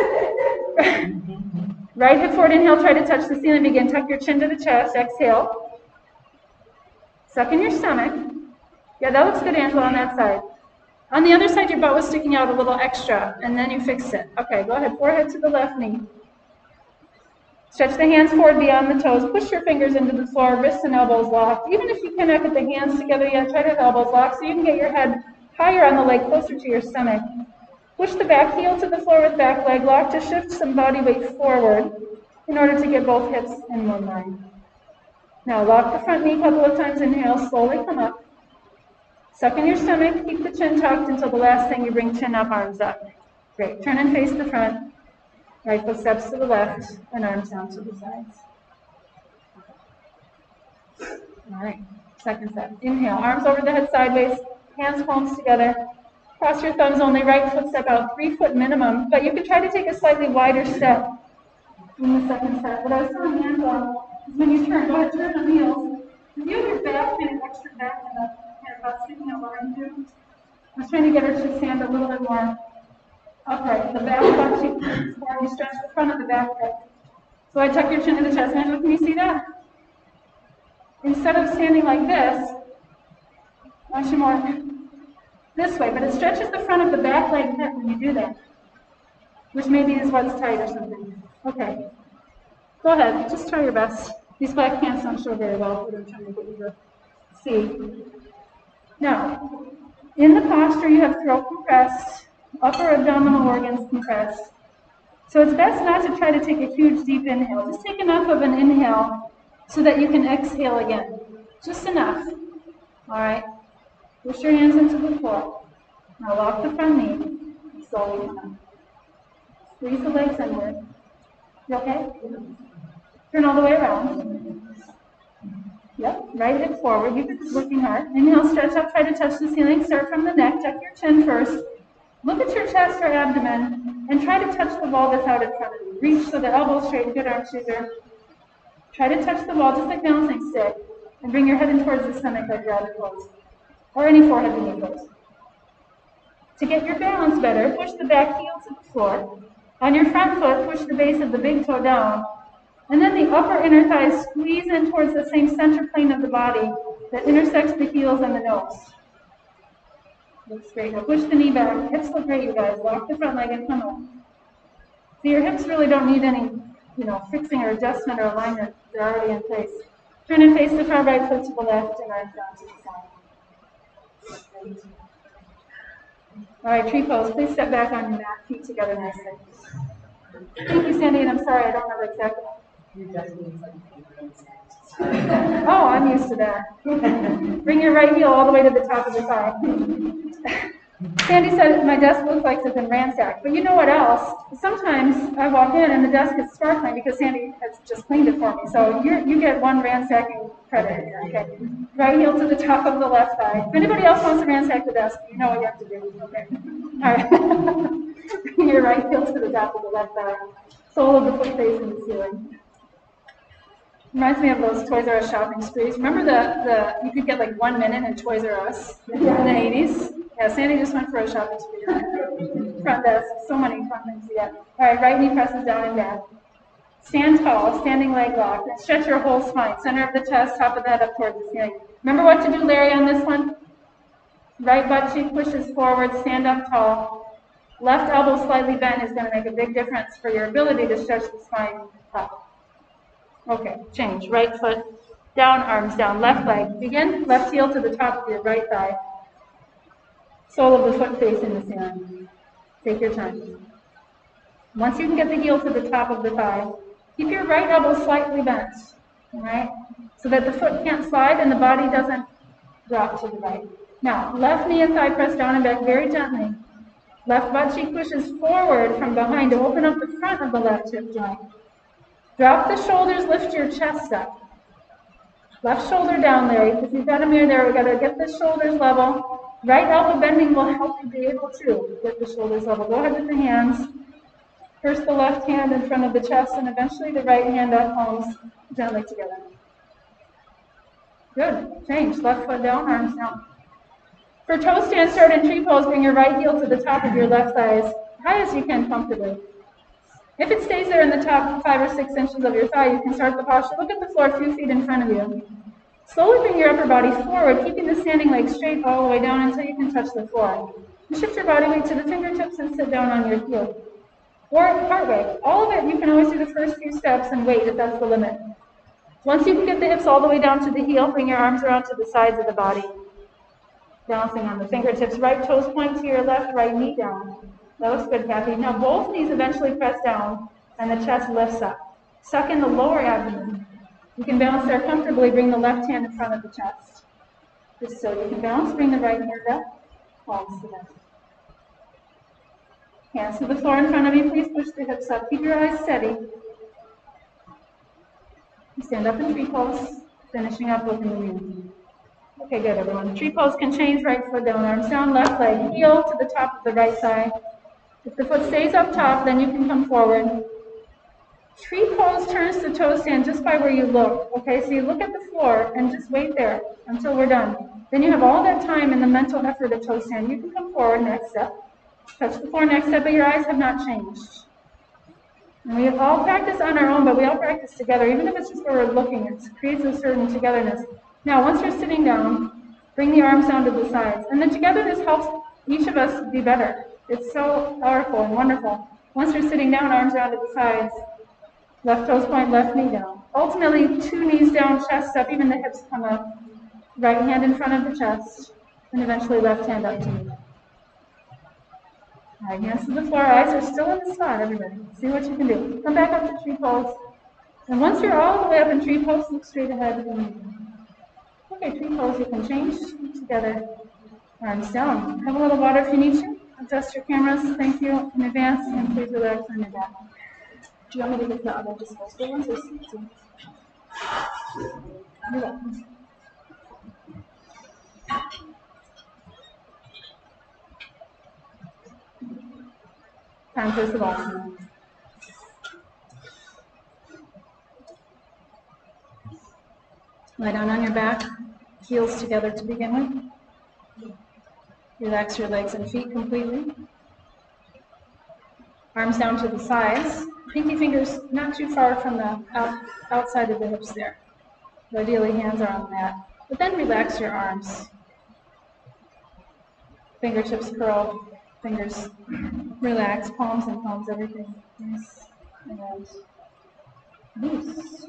Right hip forward, inhale, try to touch the ceiling. Begin, tuck your chin to the chest. Exhale. Suck in your stomach. Yeah, that looks good, Angela, on that side. On the other side, your butt was sticking out a little extra, and then you fix it. Okay, go ahead. Forehead to the left knee. Stretch the hands forward beyond the toes. Push your fingers into the floor, wrists and elbows locked. Even if you cannot get the hands together yet, try to have elbows locked so you can get your head higher on the leg, closer to your stomach. Push the back heel to the floor with back leg locked to shift some body weight forward in order to get both hips in one line. Now lock the front knee a couple of times. Inhale, slowly come up. Suck in your stomach. Keep the chin tucked until the last thing you bring chin up, arms up. Great. Turn and face the front. Right foot steps to the left and arms down to the sides. All right, second step. Inhale, arms over the head sideways, hands palms together. Cross your thumbs only, right foot step out, three foot minimum, but you can try to take a slightly wider step in the second step. What I was telling Angela is when you turn, go ahead, turn on the heels. If you have your back kind of extra back in the kind of butt sticking out behind you, I was trying to get her to stand a little bit more upright. The back butt cheek forward, you stretch the front of the back hip. So I tuck your chin to the chest. Angela, can you see that? Instead of standing like this, much more this way, but it stretches the front of the back leg hip when you do that, which maybe is what's tight or something. Okay. Go ahead. Just try your best. These black pants don't show very well, but I'm trying to get you to see. Now, in the posture, you have throat compressed, upper abdominal organs compressed. So it's best not to try to take a huge, deep inhale. Just take enough of an inhale so that you can exhale again. Just enough. All right? Push your hands into the floor. Now lock the front knee. Slowly come up. Squeeze the legs inward. You okay? Turn all the way around. Yep, right hip forward. You've been working hard. Inhale, stretch up, try to touch the ceiling. Start from the neck. Tuck your chin first. Look at your chest or abdomen and try to touch the wall that's out in front of you. Reach so the elbow's straight. Good arm chooser. Try to touch the wall just like balancing stick and bring your head in towards the stomach like your other pose. Or any forehead beneath pose. To get your balance better, push the back heel to the floor. On your front foot, push the base of the big toe down. And then the upper inner thighs squeeze in towards the same center plane of the body that intersects the heels and the nose. Look straight. Now push the knee back. Hips look great, you guys. Lock the front leg and come up. So your hips really don't need any, you know, fixing or adjustment or alignment. They're already in place. Turn and face the far right foot to the left and arms down to the side. All right, tree pose. Please step back on your mat, feet together nicely. Thank you, Sandy, and I'm sorry, I don't remember exactly. Oh, I'm used to that. Bring your right heel all the way to the top of the thigh. Sandy said my desk looks like it's been ransacked, but you know what else? Sometimes I walk in and the desk is sparkling because Sandy has just cleaned it for me. So you you get one ransacking credit here. Okay. Right heel to the top of the left thigh. If anybody else wants to ransack the desk, you know what you have to do. Okay. All right. Bring your right heel to the top of the left thigh. Sole of the foot facing the ceiling. Reminds me of those Toys R Us shopping sprees. Remember the, the you could get like one minute in Toys R Us in the eighties? Yeah, Sandy just went for a shopping spree. Front desk, so many fun things to get. All right, right knee presses down and back. Stand tall, standing leg locked, and stretch your whole spine. Center of the chest, top of the head up towards the ceiling. Remember what to do, Larry, on this one? Right butt cheek pushes forward, stand up tall. Left elbow slightly bent is going to make a big difference for your ability to stretch the spine up. Okay, change. Right foot down, arms down. Left leg. Begin. Left heel to the top of your right thigh. Sole of the foot facing the ceiling. Take your time. Once you can get the heel to the top of the thigh, keep your right elbow slightly bent, all right? So that the foot can't slide and the body doesn't drop to the right. Now, left knee and thigh press down and back very gently. Left butt cheek pushes forward from behind to open up the front of the left hip joint. Drop the shoulders, lift your chest up. Left shoulder down, Larry. If you've got a mirror there, we got to get the shoulders level. Right elbow bending will help you be able to get the shoulders level. Go ahead with the hands. First the left hand in front of the chest, and eventually the right hand up, palms gently together. Good. Change. Left foot down, arms down. For toe stand, start in tree pose. Bring your right heel to the top of your left thigh as high as you can comfortably. If it stays there in the top five or six inches of your thigh, you can start the posture. Look at the floor a few feet in front of you. Slowly bring your upper body forward, keeping the standing leg straight all the way down until you can touch the floor. And shift your body weight to the fingertips and sit down on your heel. Or part way. All of it, you can always do the first few steps and wait if that's the limit. Once you can get the hips all the way down to the heel, bring your arms around to the sides of the body. Balancing on the fingertips. Right toes point to your left, right knee down. That looks good, Kathy. Now both knees eventually press down and the chest lifts up. Suck in the lower abdomen. You can balance there comfortably. Bring the left hand in front of the chest. Just so you can balance. Bring the right hand up. Palms together. Hands to the floor in front of you. Please push the hips up. Keep your eyes steady. Stand up in tree pose. Finishing up looking the knee. Okay, good, everyone. Tree pose can change. Right foot down, arms down. Left leg heel to the top of the right thigh. If the foot stays up top, then you can come forward. Tree pose turns to toe stand just by where you look. Okay, so you look at the floor and just wait there until we're done. Then you have all that time in the mental effort of toe stand. You can come forward, next step. Touch the floor, next step, but your eyes have not changed. And we all practice on our own, but we all practice together. Even if it's just where we're looking, it creates a certain togetherness. Now, once you're sitting down, bring the arms down to the sides. And the togetherness helps each of us be better. It's so powerful and wonderful. Once you're sitting down, arms down to the sides. Left toes point, left knee down. Ultimately, two knees down, chest up, even the hips come up. Right hand in front of the chest, and eventually left hand up to me. Right hands to the floor, eyes are still in the spot, everybody. See what you can do. Come back up to tree pose. And once you're all the way up in tree pose, look straight ahead. Okay, tree pose, you can change together. Arms down. Have a little water if you need to. Adjust your cameras, thank you in advance, and please relax on your back. Do you want me to get the other disposable ones or something? You're welcome. Time for Savasana. Lie down on your back, heels together to begin with. Relax your legs and feet completely. Arms down to the sides. Pinky fingers not too far from the out, outside of the hips there. So ideally, hands are on the mat. But then relax your arms. Fingertips curl, fingers relax, palms and palms, everything nice and loose.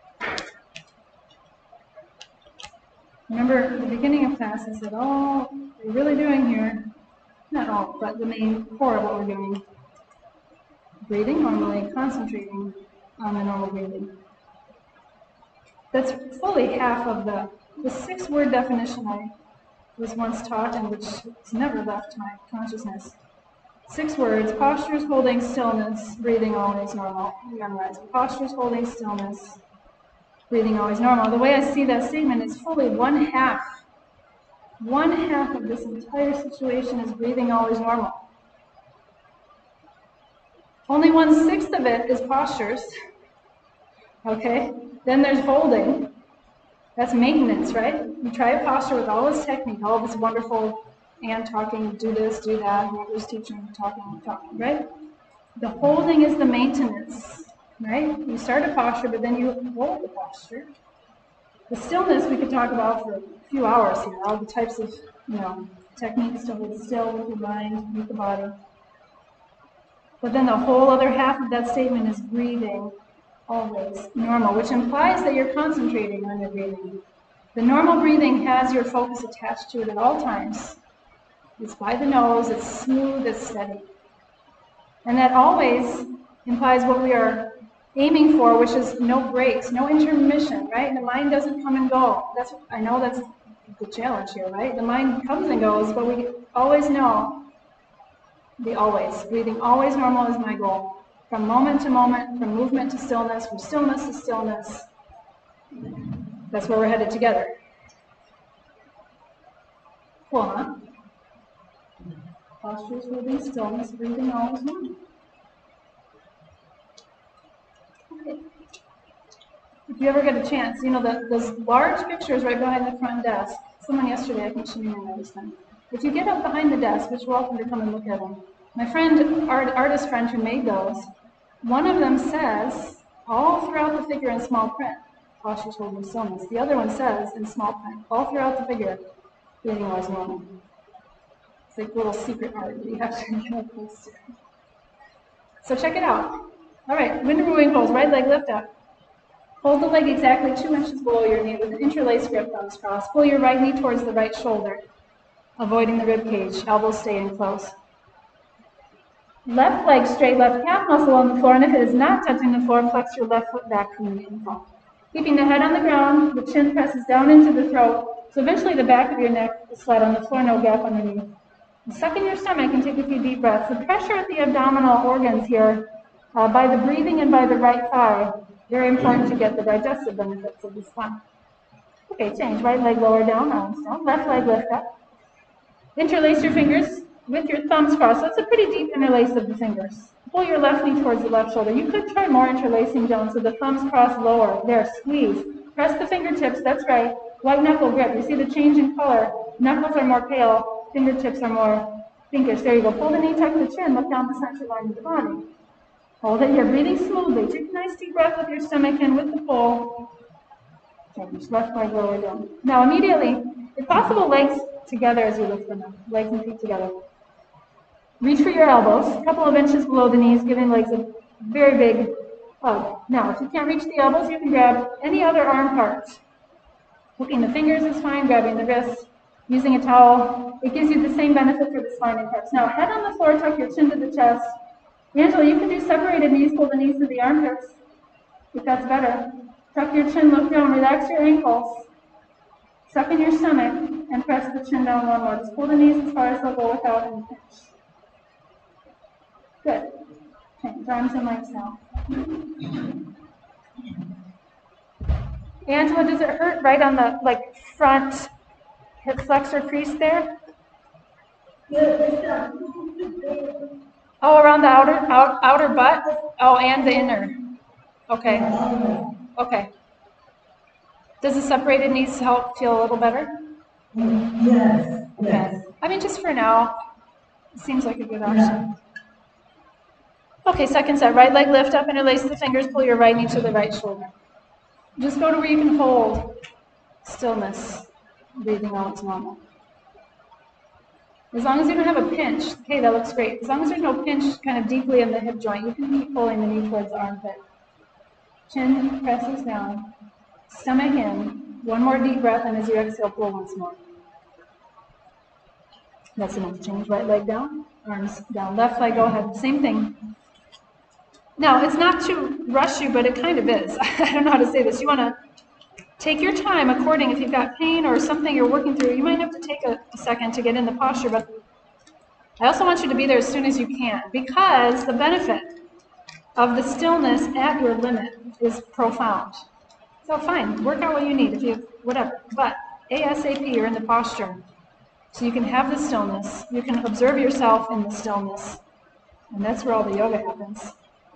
Remember, at the beginning of class, I said, all we're really doing here, not all, but the main core of what we're doing, breathing normally, concentrating on the normal breathing. That's fully half of the, the six-word definition I was once taught and which has never left my consciousness. Six words: postures, holding stillness, breathing always normal. Memorize. Postures, holding stillness, breathing always normal. The way I see that statement is fully one half. One half of this entire situation is breathing always normal. Only one sixth of it is postures. Okay? Then there's holding. That's maintenance, right? You try a posture with all this technique, all this wonderful and talking, do this, do that, whoever's teaching, talking, talking, right? The holding is the maintenance, right? You start a posture, but then you hold the posture. The stillness we could talk about for a few hours here, all the types of, you know, techniques to hold still with your mind, with the body. But then the whole other half of that statement is breathing always normal, which implies that you're concentrating on your breathing. The normal breathing has your focus attached to it at all times. It's by the nose, it's smooth, it's steady. And that always implies what we are aiming for, which is no breaks, no intermission, right? The mind doesn't come and go. That's, I know that's the challenge here, right? The mind comes and goes, but we always know, the always, breathing always normal is my goal. From moment to moment, from movement to stillness, from stillness to stillness. That's where we're headed together. Cool, huh? Postures, holding stillness, breathing always normal. Okay. If you ever get a chance, you know, the, those large pictures right behind the front desk. Someone yesterday, I think she may have noticed them. If you get up behind the desk, which you're welcome to come and look at them. My friend, art, artist friend who made those, one of them says, all throughout the figure in small print, postures, holding stillness. The other one says, in small print, all throughout the figure, breathing always normal. It's like little secret art that you have to get close to. So check it out. All right, window wing pose, right leg lift up. Hold the leg exactly two inches below your knee with an interlaced grip, thumbs crossed. Pull your right knee towards the right shoulder, avoiding the rib cage, elbows stay in close. Left leg straight, left calf muscle on the floor, and if it is not touching the floor, flex your left foot back from the knee and fall. Keeping the head on the ground, the chin presses down into the throat, so eventually the back of your neck is flat on the floor, no gap underneath. And suck in your stomach and take a few deep breaths. The pressure at the abdominal organs here, uh, by the breathing and by the right thigh, very important to get the digestive benefits of this one. Okay, change. Right leg lower down, arms down. Left leg lift up. Interlace your fingers with your thumbs crossed. So it's a pretty deep interlace of the fingers. Pull your left knee towards the left shoulder. You could try more interlacing, Joan, so the thumbs cross lower. There, squeeze. Press the fingertips, that's right. White knuckle grip. You see the change in color. Knuckles are more pale. Fingertips are more pinkish. There you go. Pull the knee, tuck the chin. Look down the center line of the body. Hold it here. Breathing smoothly. Take a nice deep breath with your stomach in with the pull. Change. Left leg lower down. Now immediately, if possible, legs together as you lift them up. Legs and feet together. Reach for your elbows. A couple of inches below the knees, giving legs a very big hug. Now, if you can't reach the elbows, you can grab any other arm part. Hooking the fingers is fine, grabbing the wrists, using a towel. It gives you the same benefit for the spine and hips. Now, head on the floor, tuck your chin to the chest. Angela, you can do separated knees, pull the knees to the armpits, if that's better. Tuck your chin, look down, relax your ankles. Suck in your stomach, and press the chin down one more. Just pull the knees as far as they'll go without any pinch. Good. Change arms and legs now. Angela, does it hurt right on the like front hip flexor crease there? Oh, around the outer out, outer butt? Oh, and the inner. Okay. Okay. Does the separated knees help feel a little better? Yes. Yes. I mean, just for now, it seems like a good option. Okay, second set. Right leg lift up, interlace the fingers, pull your right knee to the right shoulder. Just go to where you can hold stillness, breathing out normal. As long as you don't have a pinch, okay, that looks great. As long as there's no pinch kind of deeply in the hip joint, you can keep pulling the knee towards the armpit. Chin presses down, stomach in. One more deep breath, and as you exhale, pull once more. That's enough. Change right leg down, arms down. Left leg, go ahead. Same thing. Now, it's not to rush you, but it kind of is. I don't know how to say this. You want to take your time according, if you've got pain or something you're working through, you might have to take a, a second to get in the posture, but I also want you to be there as soon as you can, because the benefit of the stillness at your limit is profound. So fine, work out what you need, if you whatever, but ASAP, you're in the posture. So you can have the stillness, you can observe yourself in the stillness, and that's where all the yoga happens.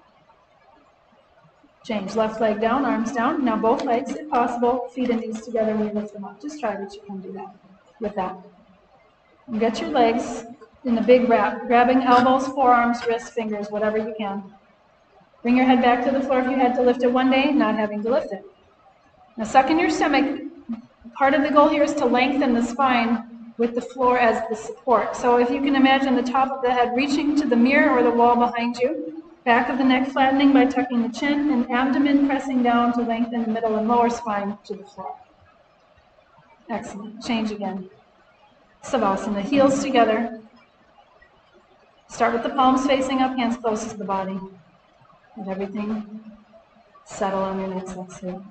Change. Left leg down, arms down. Now both legs, if possible, feet and knees together when you lift them up. Just try that you can do that with that. And get your legs in the big wrap, grabbing elbows, forearms, wrists, fingers, whatever you can. Bring your head back to the floor if you had to lift it one day, not having to lift it. Now suck in your stomach. Part of the goal here is to lengthen the spine with the floor as the support. So if you can imagine the top of the head reaching to the mirror or the wall behind you, back of the neck flattening by tucking the chin, and abdomen pressing down to lengthen the middle and lower spine to the floor. Excellent. Change again. Savasana. Heels together. Start with the palms facing up, hands close to the body. Let everything settle on your next exhale.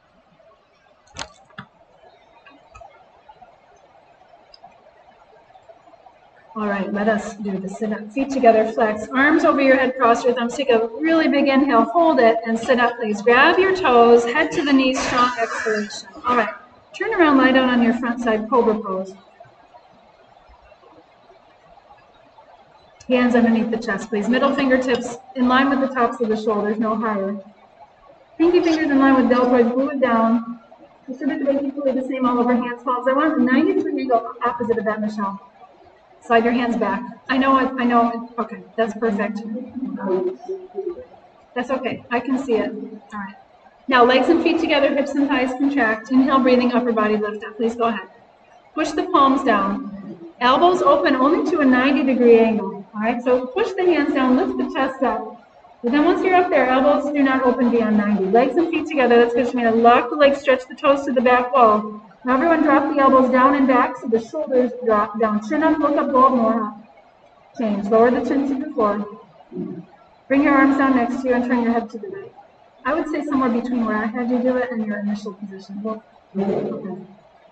All right, let us do the sit up. Feet together, flex. Arms over your head, cross your thumbs. Take a really big inhale, hold it, and sit up, please. Grab your toes, head to the knees, strong exhalation. All right, turn around, lie down on your front side, cobra pose. Hands underneath the chest, please. Middle fingertips in line with the tops of the shoulders, no higher. Pinky fingers in line with deltoids, glue it down. Consider the weight equally the same all over, hands, palms. I want a ninety degree angle opposite of that, Michelle. Slide your hands back. I know it, I know it. Okay, that's perfect. That's okay, I can see it. All right. Now, legs and feet together, hips and thighs contract. Inhale, breathing, upper body lift up. Please go ahead. Push the palms down. Elbows open only to a ninety degree angle. All right, so push the hands down, lift the chest up. But then once you're up there, elbows do not open beyond ninety. Legs and feet together, that's good. You're gonna lock the legs, stretch the toes to the back wall. Now everyone drop the elbows down and back so the shoulders drop down. Chin up, look up, go up more up. Change. Lower the chin to the floor. Bring your arms down next to you and turn your head to the right. I would say somewhere between where I had you do it and your initial position. Well, okay.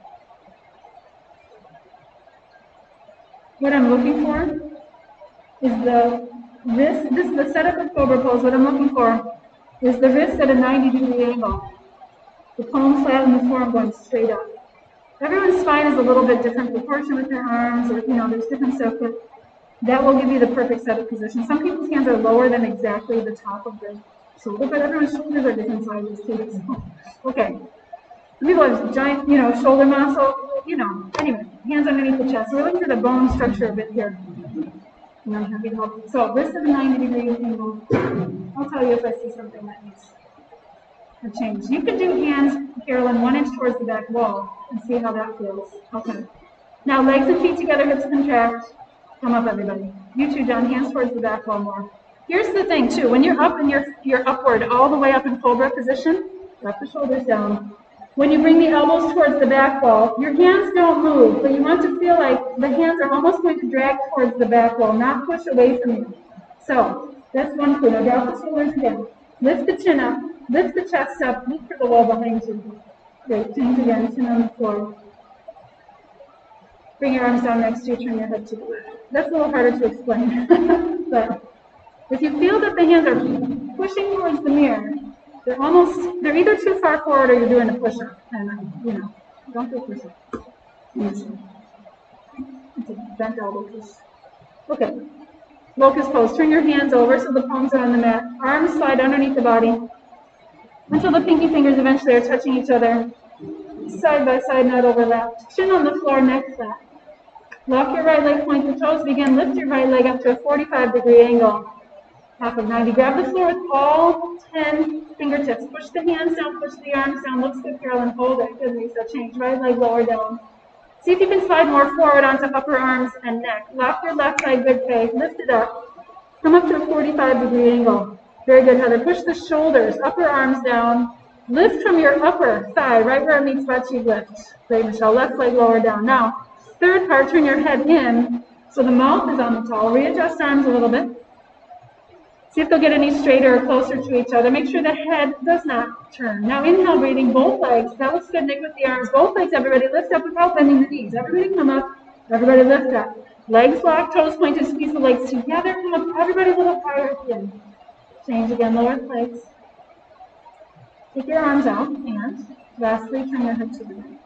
What I'm looking for is the wrist. This is the setup of cobra pose. What I'm looking for is the wrist at a ninety degree angle. The palm flat and the forearm going straight up. Everyone's spine is a little bit different proportion with their arms, or you know, there's different stuff, but that will give you the perfect setup position. Some people's hands are lower than exactly the top of the shoulder, but everyone's shoulders are different sizes too. So, okay. People have giant, you know, shoulder muscle, you know, anyway, hands underneath the chest. So we're looking for the bone structure a bit here. And I'm happy to help you. So this is a ninety degree angle. I'll tell you if I see something that needs a change. You can do hands, Carolyn, one inch towards the back wall and see how that feels. Okay. Now legs and feet together, hips contract. Come up, everybody. You too, John, hands towards the back wall more. Here's the thing too, when you're up and you're, you're upward all the way up in cobra position, drop the shoulders down. When you bring the elbows towards the back wall, your hands don't move, but you want to feel like the hands are almost going to drag towards the back wall, not push away from you. So that's one clue. Now drop the shoulders again. Lift the chin up, lift the chest up, look for the wall behind you. Great, change again, chin on the floor. Bring your arms down next to you, turn your head to the left. That's a little harder to explain, but if you feel that the hands are pushing towards the mirror, they're almost, they're either too far forward or you're doing a push-up. And, you know, don't do a push-up. It's a bent elbow push. Okay. Locust pose. Turn your hands over so the palms are on the mat. Arms slide underneath the body until the pinky fingers eventually are touching each other. Side by side, not overlapped. Chin on the floor, neck flat. Lock your right leg, point the toes. Begin, lift your right leg up to a forty-five degree angle. Half of ninety. Grab the floor with all ten fingertips. Push the hands down, push the arms down. Looks good, Carolyn. Hold it. Good, Lisa. Change. Right leg lower down. See if you can slide more forward onto upper arms and neck. Lock your left side, good K. Lift it up. Come up to a forty-five degree angle. Very good, Heather. Push the shoulders, upper arms down. Lift from your upper thigh, right where it meets butt cheek lift. Great, Michelle. Left leg lower down. Now, third part, turn your head in so the mouth is on the towel. Readjust arms a little bit. See if they'll get any straighter or closer to each other. Make sure the head does not turn. Now inhale, breathing both legs. That looks good, Nick, with the arms. Both legs, everybody lift up without bending the knees. Everybody come up. Everybody lift up. Legs locked, toes pointed, squeeze the legs together. Come up. Everybody a little higher again. Change again, lower the legs. Take your arms out, and lastly, turn your head to the right.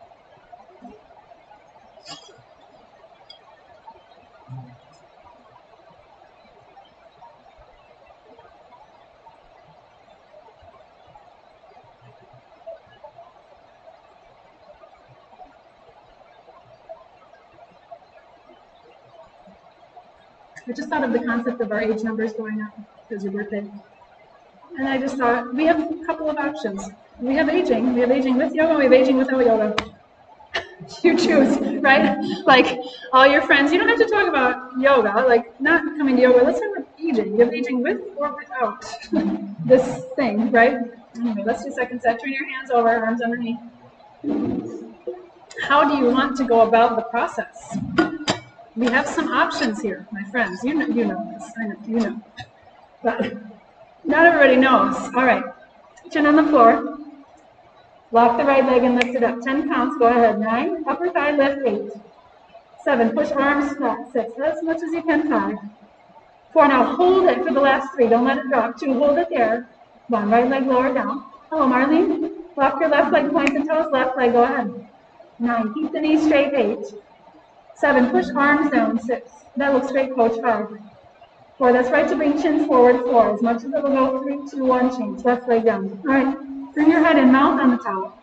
I just thought of the concept of our age numbers going up because your birthday. And I just thought, we have a couple of options. We have aging. We have aging with yoga, we have aging without yoga. You choose, right? Like, all your friends, you don't have to talk about yoga, like, not coming to yoga. Let's talk about aging. You have aging with or without this thing, right? Anyway, let's do second set. Turn your hands over, arms underneath. How do you want to go about the process? We have some options here, my friends. You know, you know this. I know, you know. But not everybody knows. All right. Chin on the floor. Lock the right leg and lift it up. Ten counts. Go ahead. Nine. Upper thigh lift. Eight. Seven. Push arms flat. Six. As much as you can. Five. Four. Now hold it for the last three. Don't let it drop. Two. Hold it there. One. Right leg lower down. Hello, Marlene. Lock your left leg, points and toes. Left leg. Go ahead. Nine. Keep the knees straight. Eight. Seven, push arms down, six. That looks great, coach, five. Four, that's right to bring chin forward, four. As much as it will go, three, two, one, change. Left leg down. All right, bring your head in, mouth on the towel.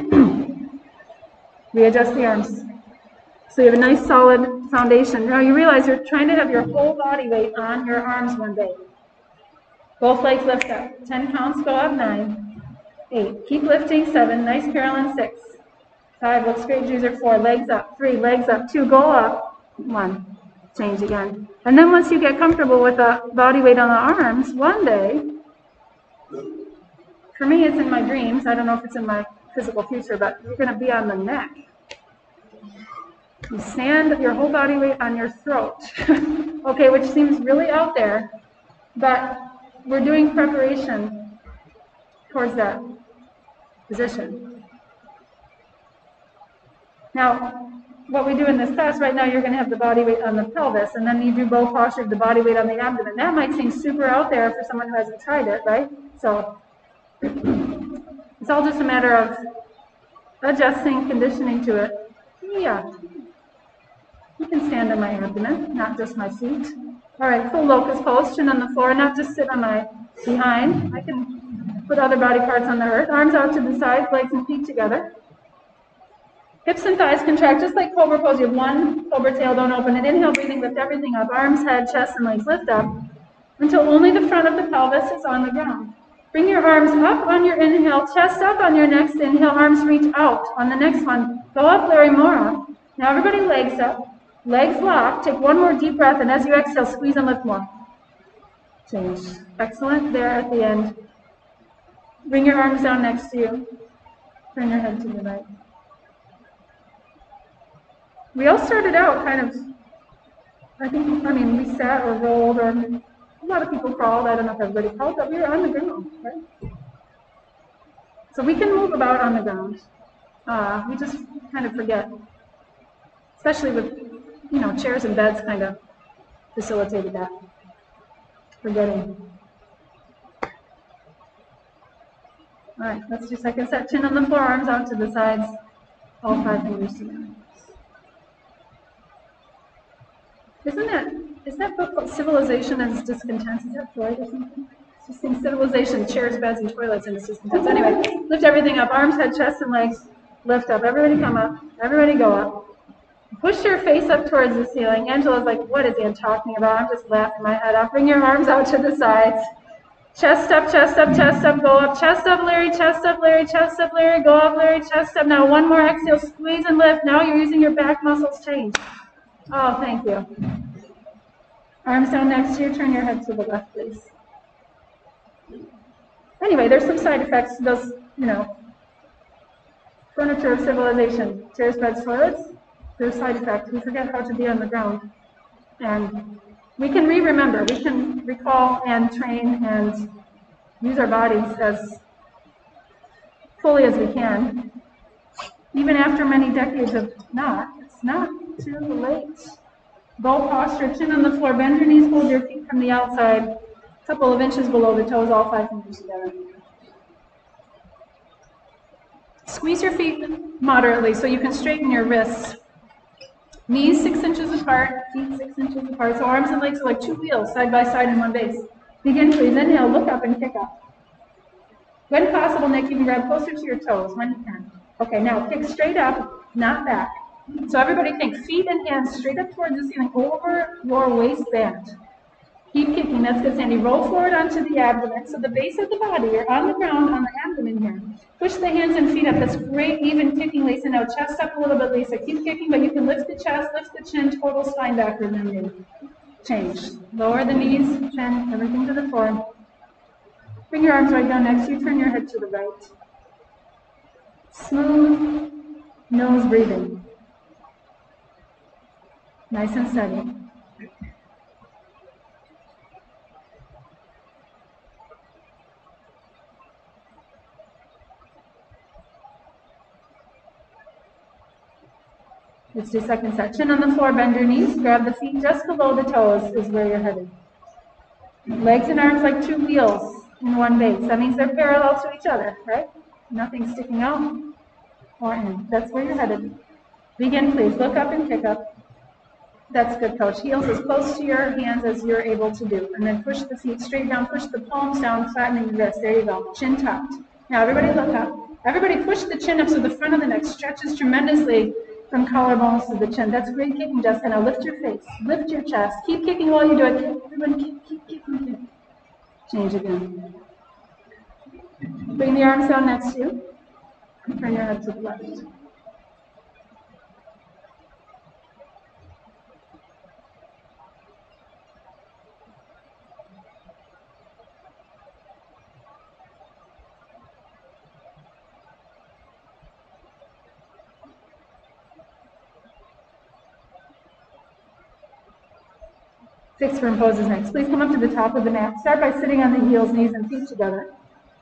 Readjust the arms. So you have a nice solid foundation. Now you realize you're trying to have your whole body weight on your arms one day. Both legs lift up. Ten counts, go up, nine. Eight, keep lifting, seven. Nice, Carolyn, six. Five, looks great, Juicer. Four, legs up. Three, legs up. Two, go up. One, change again. And then once you get comfortable with the body weight on the arms, one day, for me it's in my dreams, I don't know if it's in my physical future, but you're going to be on the neck. You stand your whole body weight on your throat. Okay, which seems really out there, but we're doing preparation towards that position. Now, what we do in this class right now, you're going to have the body weight on the pelvis, and then you do bow posture of the body weight on the abdomen. That might seem super out there for someone who hasn't tried it, right? So it's all just a matter of adjusting, conditioning to it. Yeah. You can stand on my abdomen, not just my feet. All right, full locust pose, chin on the floor, not just sit on my behind. I can Put other body parts on the earth. Arms out to the sides, legs and feet together. Hips and thighs contract just like cobra pose. You have one cobra tail, don't open it. Inhale, breathing, lift everything up. Arms, head, chest, and legs lift up until only the front of the pelvis is on the ground. Bring your arms up on your inhale, chest up on your next inhale, arms reach out on the next one. Go up, Larry Mora. Now everybody legs up, legs locked. Take one more deep breath, and as you exhale, squeeze and lift more. Change. Excellent there at the end. Bring your arms down next to you. Turn your head to the right. We all started out kind of, I think, I mean, we sat or rolled, or a lot of people crawled. I don't know if everybody crawled, but we were on the ground, right? So we can move about on the ground. Uh, we just kind of forget, especially with, you know, chairs and beds kind of facilitated that. Forgetting. All right, let's do second set. Chin on the floor, arms out to the sides, all five fingers together. Isn't that, is that book called Civilization and Its Discontents? Is that Freud or something? It's just saying civilization, chairs, beds, and toilets and its discontents. Anyway, lift everything up. Arms, head, chest, and legs. Lift up. Everybody come up. Everybody go up. Push your face up towards the ceiling. Angela's like, what is Ann talking about? I'm just laughing my head off. Bring your arms out to the sides. Chest up, chest up, chest up, go up. Chest up, Larry, chest up, Larry, chest up, Larry, go up, Larry, chest up. Now one more exhale, squeeze and lift. Now you're using your back muscles. Change. Oh, thank you. Arms down next to you. Turn your head to the left, please. Anyway, there's some side effects to those, you know, furniture of civilization. Chairs, beds, toilets. There's side effects. We forget how to be on the ground. And we can re-remember. We can recall and train and use our bodies as fully as we can. Even after many decades of not, it's not too late. Bow posture, chin on the floor, bend your knees, hold your feet from the outside, a couple of inches below the toes, all five fingers together. Squeeze your feet moderately so you can straighten your wrists. Knees six inches apart, feet six inches apart, so arms and legs are like two wheels, side by side in one base. Begin, please. Inhale, look up and kick up. When possible, Nick, you can grab closer to your toes when you can. Okay, now kick straight up, not back. So everybody think feet and hands straight up towards the ceiling over your waistband. Keep kicking. That's good, Sandy. Roll forward onto the abdomen. So the base of the body, you're on the ground on the abdomen here. Push the hands and feet up. That's great, even kicking, Lisa. Now chest up a little bit, Lisa. Keep kicking, but you can lift the chest, lift the chin, total spine backward and then change. Lower the knees, chin, everything to the floor. Bring your arms right down next to you. Turn your head to the right. Smooth nose breathing. Nice and steady. Let's do second set. Chin on the floor, bend your knees, grab the feet just below the toes is where you're headed. Legs and arms like two wheels in one base. That means they're parallel to each other, right? Nothing sticking out or in. That's where you're headed. Begin, please. Look up and kick up. That's good, Coach. Heels as close to your hands as you're able to do. And then push the feet straight down. Push the palms down, flattening the wrist. There you go. Chin tucked. Now everybody look up. Everybody push the chin up so the front of the neck stretches tremendously from collarbones to the chin. That's great kicking, Jessica. Now lift your face. Lift your chest. Keep kicking while you do it. Everyone keep, keep, keep, keep. Change again. Bring the arms down next to you. Turn your head to the left. Six firm poses next. Please come up to the top of the mat. Start by sitting on the heels, knees, and feet together.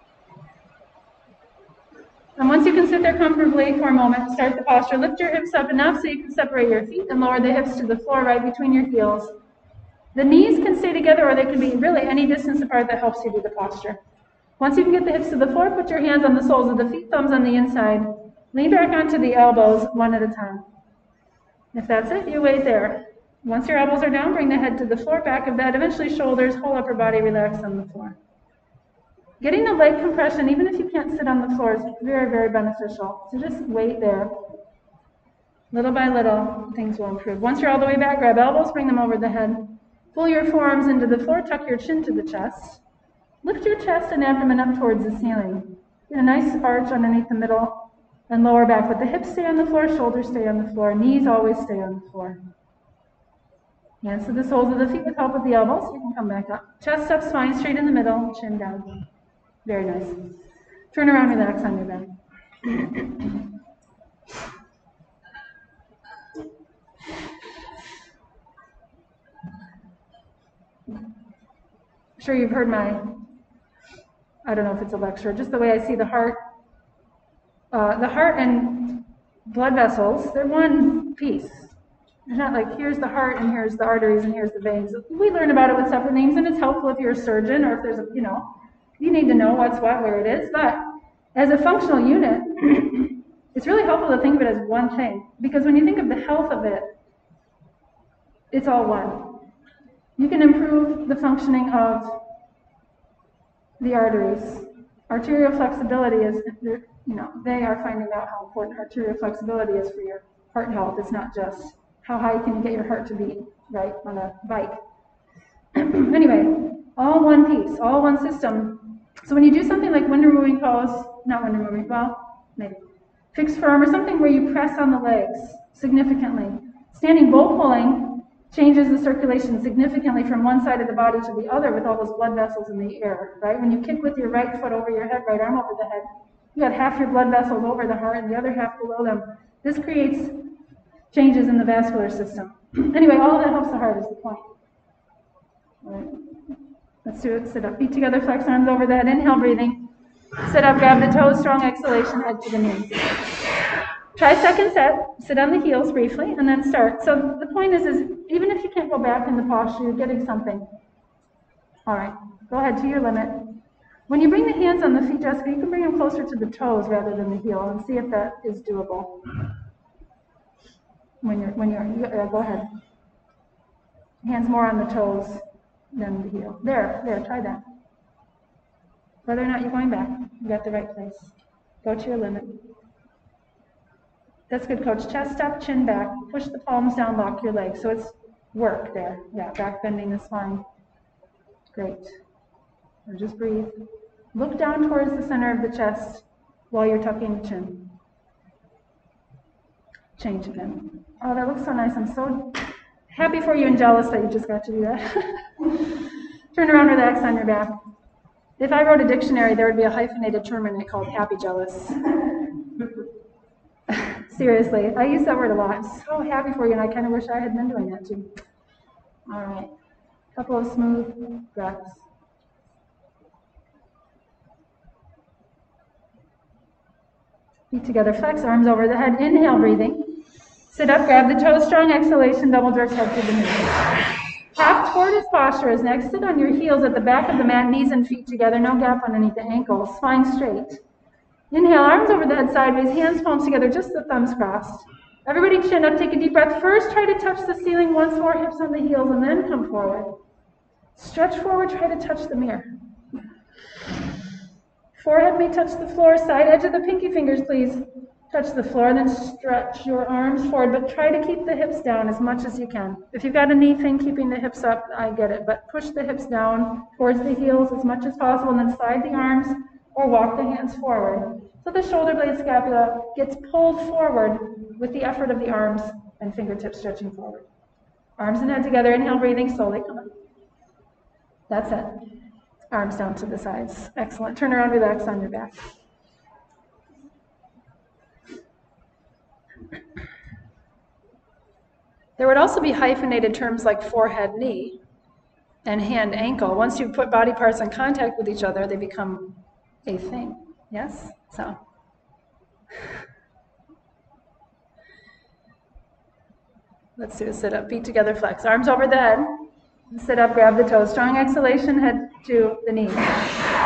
And once you can sit there comfortably for a moment, start the posture. Lift your hips up enough so you can separate your feet and lower the hips to the floor right between your heels. The knees can stay together or they can be really any distance apart that helps you do the posture. Once you can get the hips to the floor, put your hands on the soles of the feet, thumbs on the inside. Lean back onto the elbows one at a time. If that's it, you wait there. Once your elbows are down, bring the head to the floor, back of that, eventually shoulders, whole upper body relaxed on the floor. Getting a leg compression, even if you can't sit on the floor, is very, very beneficial. So just wait there. Little by little, things will improve. Once you're all the way back, grab elbows, bring them over the head. Pull your forearms into the floor, tuck your chin to the chest. Lift your chest and abdomen up towards the ceiling. Get a nice arch underneath the middle and lower back, but the hips stay on the floor, shoulders stay on the floor, knees always stay on the floor. Hands to the soles of the feet with help of the elbows. You can come back up. Chest up, spine straight in the middle, chin down. Very nice. Turn around, relax on your back. I'm sure you've heard my, I don't know if it's a lecture, just the way I see the heart. Uh, the heart and blood vessels, they're one piece. It's not like here's the heart and here's the arteries and here's the veins. We learn about it with separate names, and it's helpful if you're a surgeon or if there's a, you know, you need to know what's what, where it is. But as a functional unit, it's really helpful to think of it as one thing, because when you think of the health of it, it's all one. You can improve the functioning of the arteries. Arterial flexibility is, you know, they are finding out how important arterial flexibility is for your heart health. It's not just how high can you get your heart to beat, right, on a bike. Anyway, all one piece, all one system. So when you do something like wind removing pose, not wind removing, well, maybe, fixed firm or something where you press on the legs significantly. Standing bow pulling changes the circulation significantly from one side of the body to the other with all those blood vessels in the air, right? When you kick with your right foot over your head, right arm over the head, you got half your blood vessels over the heart and the other half below them. This creates changes in the vascular system. Anyway, all of that helps the heart is the point. All right. Let's do it. Sit up. Feet together, flex arms over the head. Inhale, breathing. Sit up, grab the toes, strong exhalation, head to the knees. Try second set. Sit on the heels briefly, and then start. So the point is, is even if you can't go back in the posture, you're getting something. All right. Go ahead to your limit. When you bring the hands on the feet, Jessica, you can bring them closer to the toes rather than the heel, and see if that is doable. When you're, when you're, yeah, go ahead. Hands more on the toes than the heel. There, there, try that. Whether or not you're going back, you got the right place. Go to your limit. That's good, coach. Chest up, chin back. Push the palms down, lock your legs. So it's work there. Yeah, back bending the spine. Great. Or just breathe. Look down towards the center of the chest while you're tucking the chin. Change again. Oh, that looks so nice. I'm so happy for you and jealous that you just got to do that. Turn around, relax on your back. If I wrote a dictionary, there would be a hyphenated term in it called happy jealous. Seriously, I use that word a lot. I'm so happy for you, and I kind of wish I had been doing that too. All right. A couple of smooth breaths. Feet together, flex, arms over the head. Inhale, breathing. Sit up, grab the toes, strong exhalation, double direct head to the knees. Half tortoise posture is next. Sit on your heels at the back of the mat, knees and feet together, no gap underneath the ankles, spine straight. Inhale, arms over the head sideways, hands palms together, just the thumbs crossed. Everybody chin up, take a deep breath. First, try to touch the ceiling once more, hips on the heels, and then come forward. Stretch forward, try to touch the mirror. Forehead may touch the floor, side edge of the pinky fingers, please. Touch the floor, then stretch your arms forward, but try to keep the hips down as much as you can. If you've got a knee thing keeping the hips up, I get it, but push the hips down towards the heels as much as possible, and then slide the arms or walk the hands forward. So the shoulder blade scapula gets pulled forward with the effort of the arms and fingertips stretching forward. Arms and head together, inhale, breathing slowly, come on. That's it. Arms down to the sides. Excellent. Turn around, relax on your back. There would also be hyphenated terms like forehead, knee, and hand, ankle. Once you put body parts in contact with each other, they become a thing. Yes? So. Let's do a sit-up. Feet together, flex. Arms over the head. Sit up, grab the toes. Strong exhalation, head to the knees.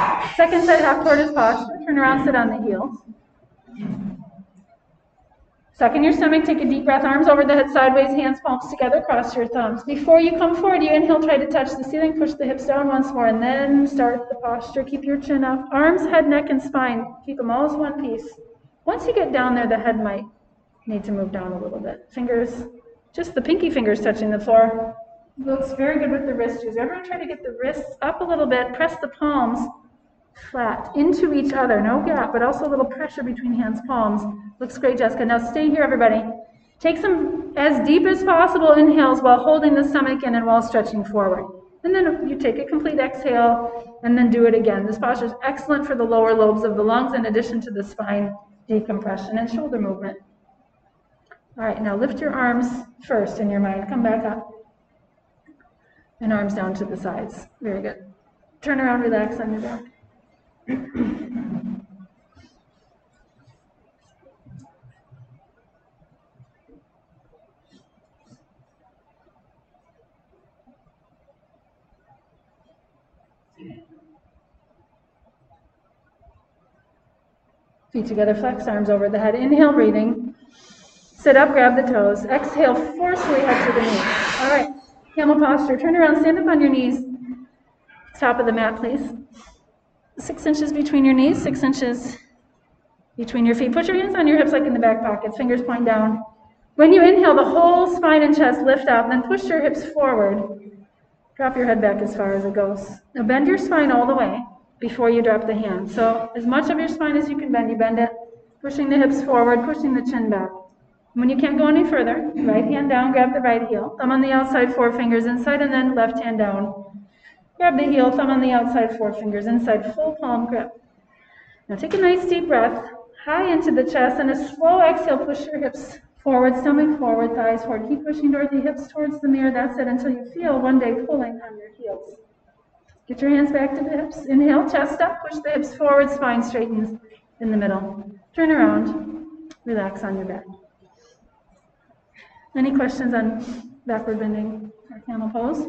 Second set, half tortoise posture. Turn around, sit on the heels. Suck in your stomach, take a deep breath, arms over the head sideways, hands palms together, cross your thumbs. Before you come forward, you inhale, try to touch the ceiling, push the hips down once more, and then start the posture. Keep your chin up. Arms, head, neck, and spine. Keep them all as one piece. Once you get down there, the head might need to move down a little bit. Fingers, just the pinky fingers touching the floor. Looks very good with the wrist juice. Everyone try to get the wrists up a little bit. Press the palms flat into each other. No gap, but also a little pressure between hands, palms. Looks great, Jessica. Now stay here, everybody. Take some as deep as possible inhales while holding the stomach in and while stretching forward. And then you take a complete exhale and then do it again. This posture is excellent for the lower lobes of the lungs in addition to the spine decompression and shoulder movement. All right, now lift your arms first in your mind. Come back up. And arms down to the sides. Very good. Turn around, relax on your back. Feet together, flex, arms over the head. Inhale, breathing. Sit up, grab the toes. Exhale, forcefully head to the knees. All right, camel posture. Turn around, stand up on your knees. Top of the mat, please. Six inches between your knees, six inches between your feet. Put your hands on your hips like in the back pockets, fingers point down. When you inhale, the whole spine and chest lift up, then push your hips forward. Drop your head back as far as it goes. Now bend your spine all the way before you drop the hand. So as much of your spine as you can bend, you bend it, pushing the hips forward, pushing the chin back. When you can't go any further, right hand down, grab the right heel. Thumb on the outside, four fingers inside, and then left hand down. Grab the heel, thumb on the outside, four fingers inside, full palm grip. Now take a nice deep breath, high into the chest, and a slow exhale, push your hips forward, stomach forward, thighs forward. Keep pushing Dorothy, hips towards the mirror. That's it until you feel one day pulling on your heels. Get your hands back to the hips. Inhale, chest up, push the hips forward, spine straightens in the middle. Turn around, relax on your back. Any questions on backward bending or camel pose?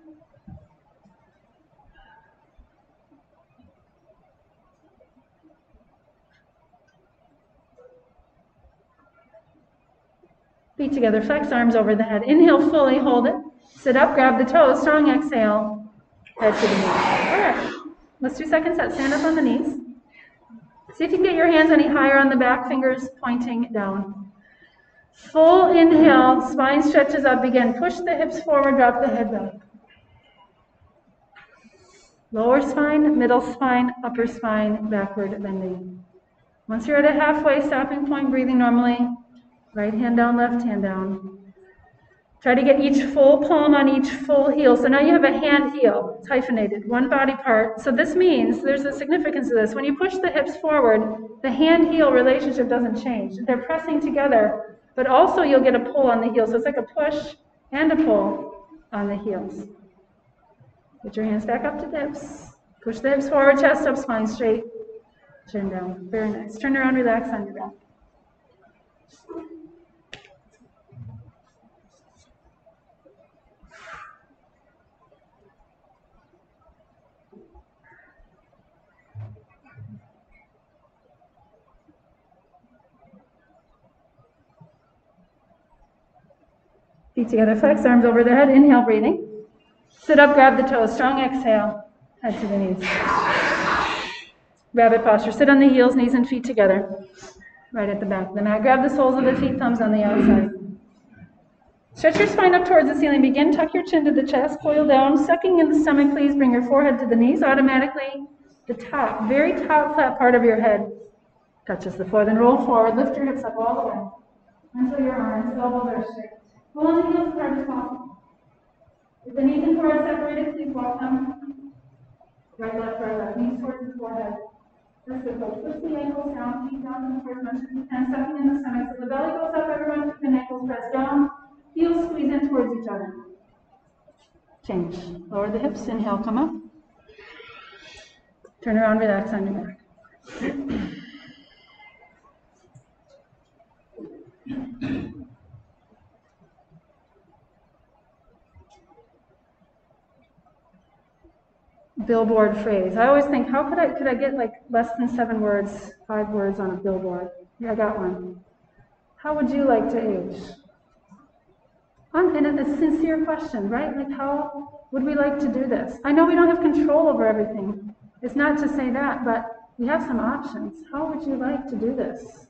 Feet together, flex arms over the head. Inhale fully, hold it. Sit up, grab the toes, strong exhale, head to the knees. All right, let's do second set. Stand up on the knees. See if you can get your hands any higher on the back, fingers pointing down. Full inhale, spine stretches up, begin. Push the hips forward, drop the head back. Lower spine, middle spine, upper spine, backward bending. Once you're at a halfway stopping point, breathing normally. Right hand down, left hand down. Try to get each full palm on each full heel. So now you have a hand heel. It's hyphenated, one body part. So this means, there's a significance to this. When you push the hips forward, the hand-heel relationship doesn't change. They're pressing together, but also you'll get a pull on the heel. So it's like a push and a pull on the heels. Get your hands back up to the hips. Push the hips forward, chest up, spine straight, chin down. Very nice. Turn around, relax on your back. Feet together, flex, arms over the head. Inhale, breathing. Sit up, grab the toes. Strong exhale, head to the knees. Rabbit posture. Sit on the heels, knees and feet together. Right at the back of the mat. Grab the soles of the feet, thumbs on the outside. Stretch your spine up towards the ceiling. Begin, tuck your chin to the chest, coil down. Sucking in the stomach, please bring your forehead to the knees. Automatically, the top, very top flat part of your head touches the floor. Then roll forward, lift your hips up all the way until your arms, elbows are straight. Pull on the heels as hard as possible. With the knees and forehead separated, please walk them. Right, left, right, left. Knees towards the forehead. That's good. Push the ankles down, feet down to the floor as much as you can, sucking in the stomach. So the belly goes up, everyone, keep the ankles pressed down. Heels squeeze in towards each other. Change. Lower the hips, inhale, come up. Turn around, relax on your back. Billboard phrase. I always think, how could I could I get like less than seven words, five words on a billboard? Yeah, I got one. How would you like to age? Um, and a sincere question, right? Like, how would we like to do this? I know we don't have control over everything. It's not to say that, but we have some options. How would you like to do this?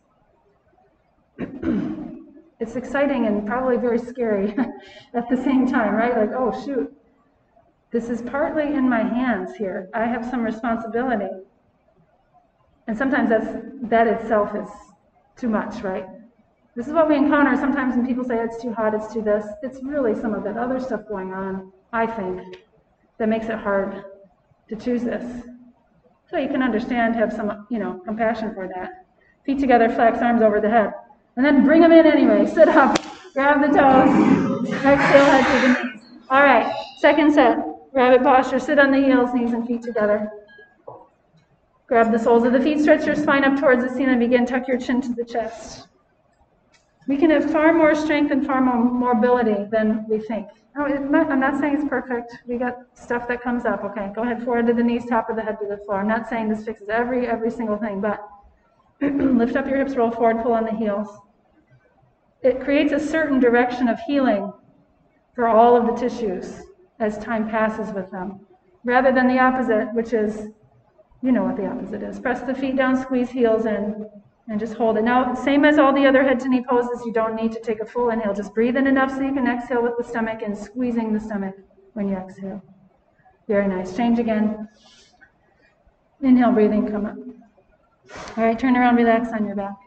It's exciting and probably very scary at the same time, right? Like, oh, shoot. This is partly in my hands here. I have some responsibility. And sometimes that's, that itself is too much, right? This is what we encounter sometimes when people say it's too hot, it's too this. It's really some of that other stuff going on, I think, that makes it hard to choose this. So you can understand, have some, you know, compassion for that. Feet together, flex arms over the head. And then bring them in anyway. Sit up, grab the toes, exhale, head to the knees. All right, second set. Rabbit posture, sit on the heels, knees and feet together. Grab the soles of the feet, stretch your spine up towards the ceiling, begin, tuck your chin to the chest. We can have far more strength and far more mobility than we think. Oh, it might, I'm not saying it's perfect. We got stuff that comes up. Okay, go ahead, forward to the knees, top of the head to the floor. I'm not saying this fixes every every single thing, but lift up your hips, roll forward, pull on the heels. It creates a certain direction of healing for all of the tissues as time passes with them, rather than the opposite, which is, you know what the opposite is. Press the feet down, squeeze heels in, and just hold it. Now, same as all the other head to knee poses, you don't need to take a full inhale. Just breathe in enough so you can exhale with the stomach and squeezing the stomach when you exhale. Very nice. Change again. Inhale, breathing, come up. All right, turn around, relax on your back.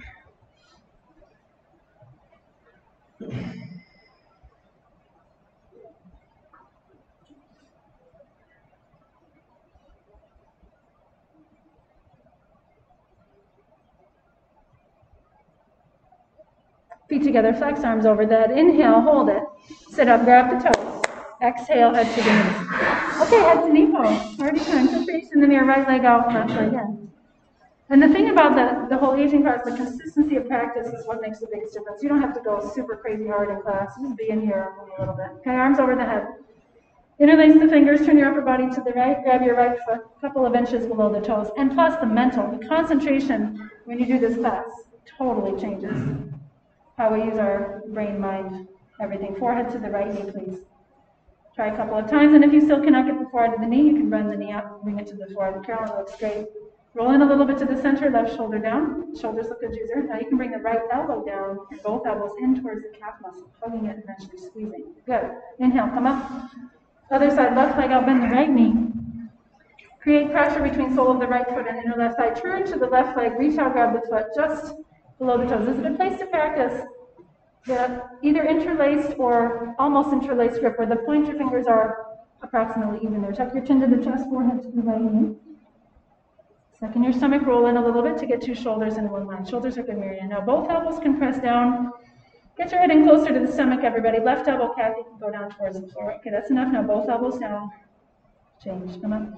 Feet together, flex arms over that. Inhale, hold it. Sit up, grab the toes. Exhale, head to the knees. Okay, head to knee pose. Already time to face in the mirror, right leg out, left leg in. And the thing about the, the whole aging part is the consistency of practice is what makes the biggest difference. You don't have to go super crazy hard in class. Just be in here a little bit. Okay, arms over the head. Interlace the fingers, turn your upper body to the right, grab your right foot a couple of inches below the toes. And plus the mental, the concentration when you do this class totally changes how we use our brain, mind, everything. Forehead to the right knee, please. Try a couple of times, and if you still cannot get the forehead to the knee, you can bend the knee up, bring it to the forehead. Carolyn, look straight. Roll in a little bit to the center, left shoulder down. Shoulders look good, user. Now you can bring the right elbow down and both elbows in towards the calf muscle, hugging it and eventually squeezing. Good. Inhale, come up. Other side, left leg out, bend the right knee. Create pressure between sole of the right foot and inner left thigh. Turn to the left leg, reach out, grab the foot just below the toes. This is a good place to practice the either interlaced or almost interlaced grip, where the pointer fingers are approximately even there. Tuck your chin to the chest, forehead to the right knee. Second, your stomach, roll in a little bit to get two shoulders in one line. Shoulders are good, Miriam. Now both elbows can press down. Get your head in closer to the stomach, everybody. Left elbow, Kathy, can go down towards the floor. Okay, that's enough. Now both elbows down. Change. Come on.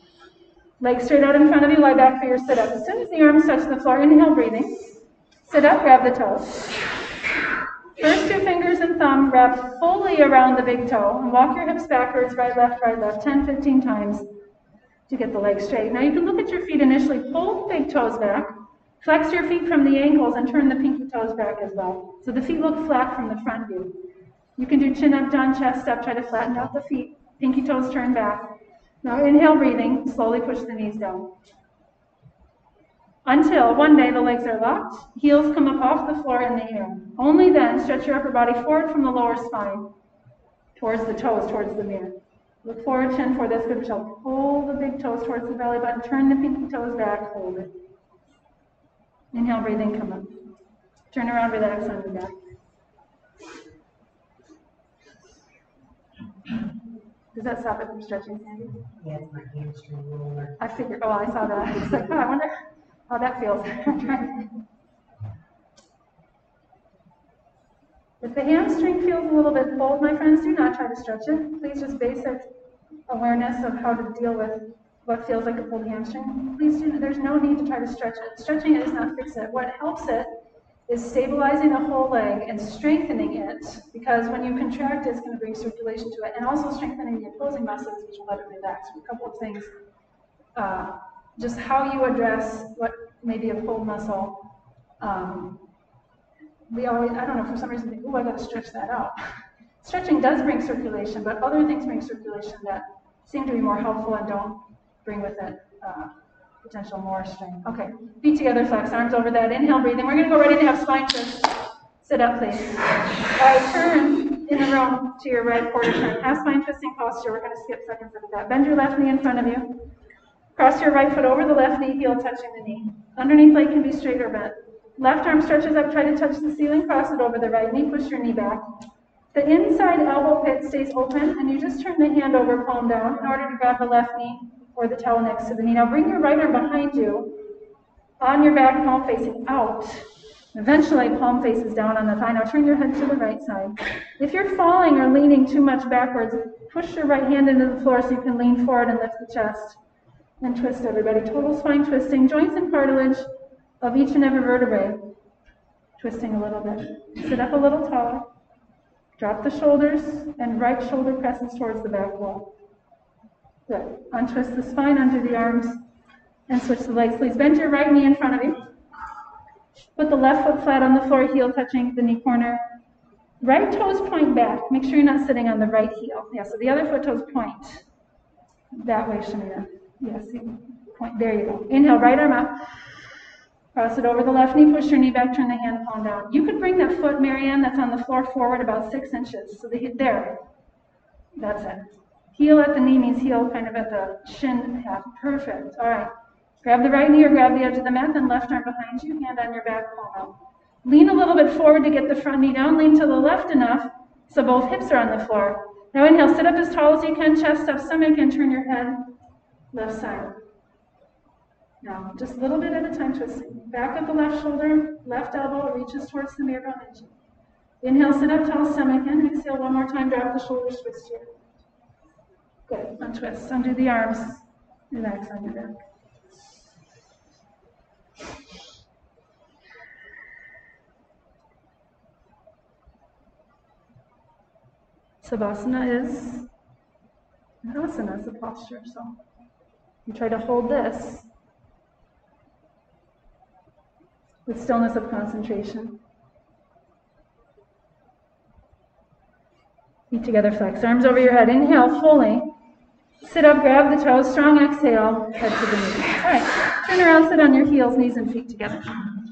Legs straight out in front of you. Lie back for your sit-up. As soon as the arms touch the floor, inhale, breathing. Sit up, grab the toes. First two fingers and thumb wrap fully around the big toe. And walk your hips backwards, right, left, right, left, ten, fifteen times to get the legs straight. Now you can look at your feet initially. Pull the big toes back. Flex your feet from the ankles and turn the pinky toes back as well. So the feet look flat from the front view. You can do chin up, down, chest up. Try to flatten out the feet. Pinky toes turn back. Now inhale, breathing. Slowly push the knees down. Until one day the legs are locked, heels come up off the floor in the air. Only then stretch your upper body forward from the lower spine towards the toes, towards the mirror. Look forward, chin forward. That's good, Michelle. Pull the big toes towards the belly button. Turn the pinky toes back. Hold it. Inhale, breathing, come up. Turn around, relax on your back. Does that stop it from stretching, Sandy? Yeah, it's my hamstring roller. I figured, oh, I saw that. It's like, oh, I wonder how that feels. If the hamstring feels a little bit pulled, my friends, do not try to stretch it. Please just basic awareness of how to deal with what feels like a pulled hamstring. Please do, there's no need to try to stretch it. Stretching it does not fix it. What helps it is stabilizing the whole leg and strengthening it, because when you contract it, it's going to bring circulation to it, and also strengthening the opposing muscles, which will let it relax. A couple of things. Uh, just how you address what may be a pulled muscle um, we always, I don't know, for some reason, think, oh, I got to stretch that out. Stretching does bring circulation, but other things bring circulation that seem to be more helpful and don't bring with it uh, potential more strain. Okay, feet together, flex arms over that. Inhale, breathing. We're going to go right into have spine twist. Sit up, please. All right, turn in the room to your right quarter turn. Have spine twisting posture. We're going to skip seconds of that. Bend your left knee in front of you. Cross your right foot over the left knee, heel touching the knee. Underneath leg can be straight or bent. Left arm stretches up, try to touch the ceiling, cross it over the right knee, push your knee back. The inside elbow pit stays open, and you just turn the hand over, palm down, in order to grab the left knee or the towel next to the knee. Now bring your right arm behind you, on your back, palm facing out. Eventually, palm faces down on the thigh. Now turn your head to the right side. If you're falling or leaning too much backwards, push your right hand into the floor so you can lean forward and lift the chest. And twist, everybody. Total spine twisting, joints and cartilage of each and every vertebrae. Twisting a little bit. Sit up a little taller. Drop the shoulders, and right shoulder presses towards the back wall. Good. Untwist the spine under the arms, and switch the legs. Please bend your right knee in front of you. Put the left foot flat on the floor, heel touching the knee corner. Right toes point back. Make sure you're not sitting on the right heel. Yeah, so the other foot toes point. That way, Shamira. Yes, point. There you go. Inhale, right arm up. Cross it over the left knee, push your knee back, turn the hand palm down. You could bring that foot, Marianne, that's on the floor forward about six inches. So the hit there. That's it. Heel at the knee means heel kind of at the shin half. Perfect. All right. Grab the right knee or grab the edge of the mat, then left arm behind you, hand on your back, palm out. Lean a little bit forward to get the front knee down. Lean to the left enough so both hips are on the floor. Now inhale, sit up as tall as you can, chest up, stomach, and turn your head left side. Now, just a little bit at a time, twisting. Back of the left shoulder, left elbow reaches towards the mirror behind you. Inhale, sit up tall, stomach in. Exhale one more time, drop the shoulders, twist here. Good. Untwist. Undo the arms. Relax on your back. Savasana is an asana, it's a posture. So you try to hold this with stillness of concentration. Feet together, flex. Arms over your head. Inhale fully. Sit up, grab the toes. Strong exhale, head to the knees. All right. Turn around, sit on your heels, knees and feet together.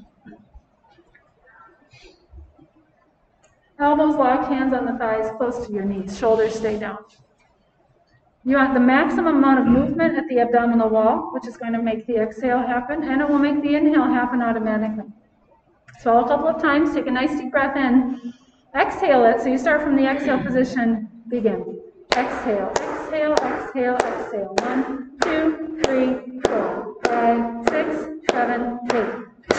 Elbows locked, hands on the thighs, close to your knees. Shoulders stay down. You want the maximum amount of movement at the abdominal wall, which is going to make the exhale happen, and it will make the inhale happen automatically. Swallow a couple of times, take a nice deep breath in. Exhale it, so you start from the exhale position, begin. Exhale, exhale, exhale, exhale. One, two, three, four, five, six, seven, eight.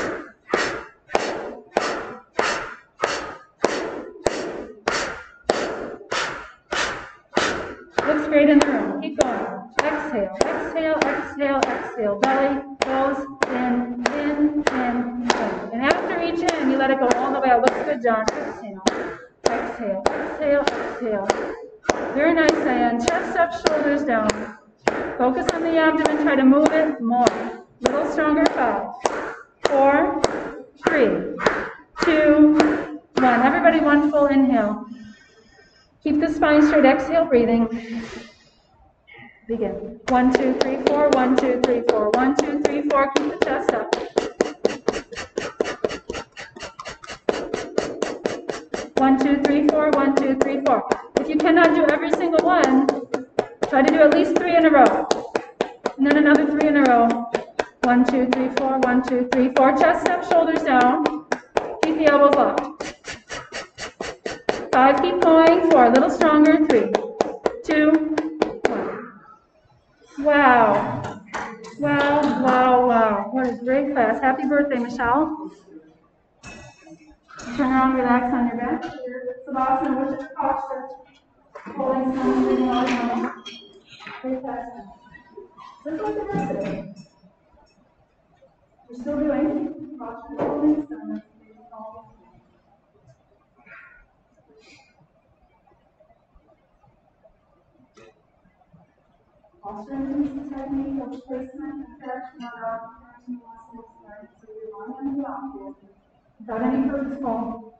Looks great in the room. Keep going. Exhale, exhale, exhale, exhale. Belly goes in, in, in, in. And after each in, you let it go all the way out. Looks good, John. Exhale, exhale, exhale, exhale. Very nice, Diane. Chest up, shoulders down. Focus on the abdomen. Try to move it more. A little stronger. Five, four, three, two, one. Everybody, one full inhale. Keep the spine straight. Exhale, breathing. Begin. One, two, three, four. One, two, three, four. One, two, three, four. Keep the chest up. One, two, three, four. One, two, three, four. If you cannot do every single one, try to do at least three in a row. And then another three in a row. One, two, three, four. One, two, three, four. Chest up, shoulders down. Keep the elbows locked. Five, keep going. Four, a little stronger. Three, two, one. Wow. Wow, wow, wow. What a great class. Happy birthday, Michelle. Turn around, relax on your back. Savasana, which is posture. Holding some, breathing all normal. Great class. Just like the rest of it. We're still doing posture, holding some. Posture includes the technique of placement, attachment, or attachment muscles, right? So you're lying on the opposite without any purposeful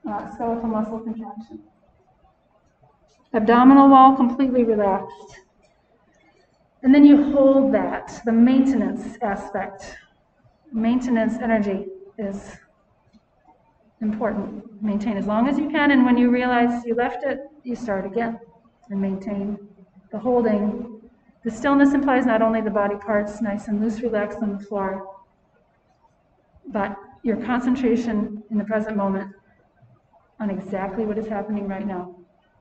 uh, skeletal muscle contraction. Abdominal wall completely relaxed. And then you hold that, the maintenance aspect. Maintenance energy is important. Maintain as long as you can, and when you realize you left it, you start again and maintain the holding. The stillness implies not only the body parts nice and loose, relaxed on the floor, but your concentration in the present moment on exactly what is happening right now.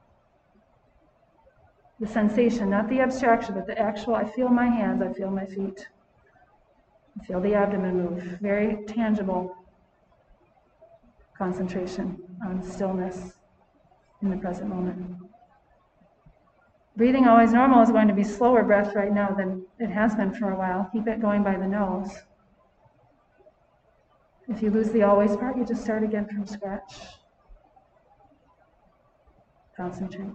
The sensation, not the abstraction, but the actual, I feel my hands, I feel my feet. I feel the abdomen move. Very tangible concentration on stillness in the present moment. Breathing always normal is going to be slower breath right now than it has been for a while. Keep it going by the nose. If you lose the always part, you just start again from scratch. Concentrate.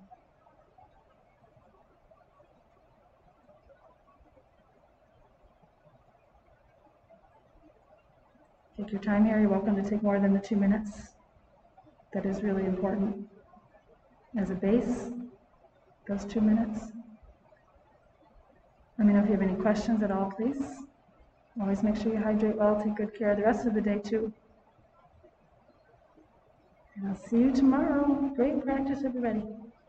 Take your time here. You're welcome to take more than the two minutes. That is really important. As a base, those two minutes. Let me know if you have any questions at all, please. Always make sure you hydrate well. Take good care of the rest of the day, too. And I'll see you tomorrow. Great practice, everybody.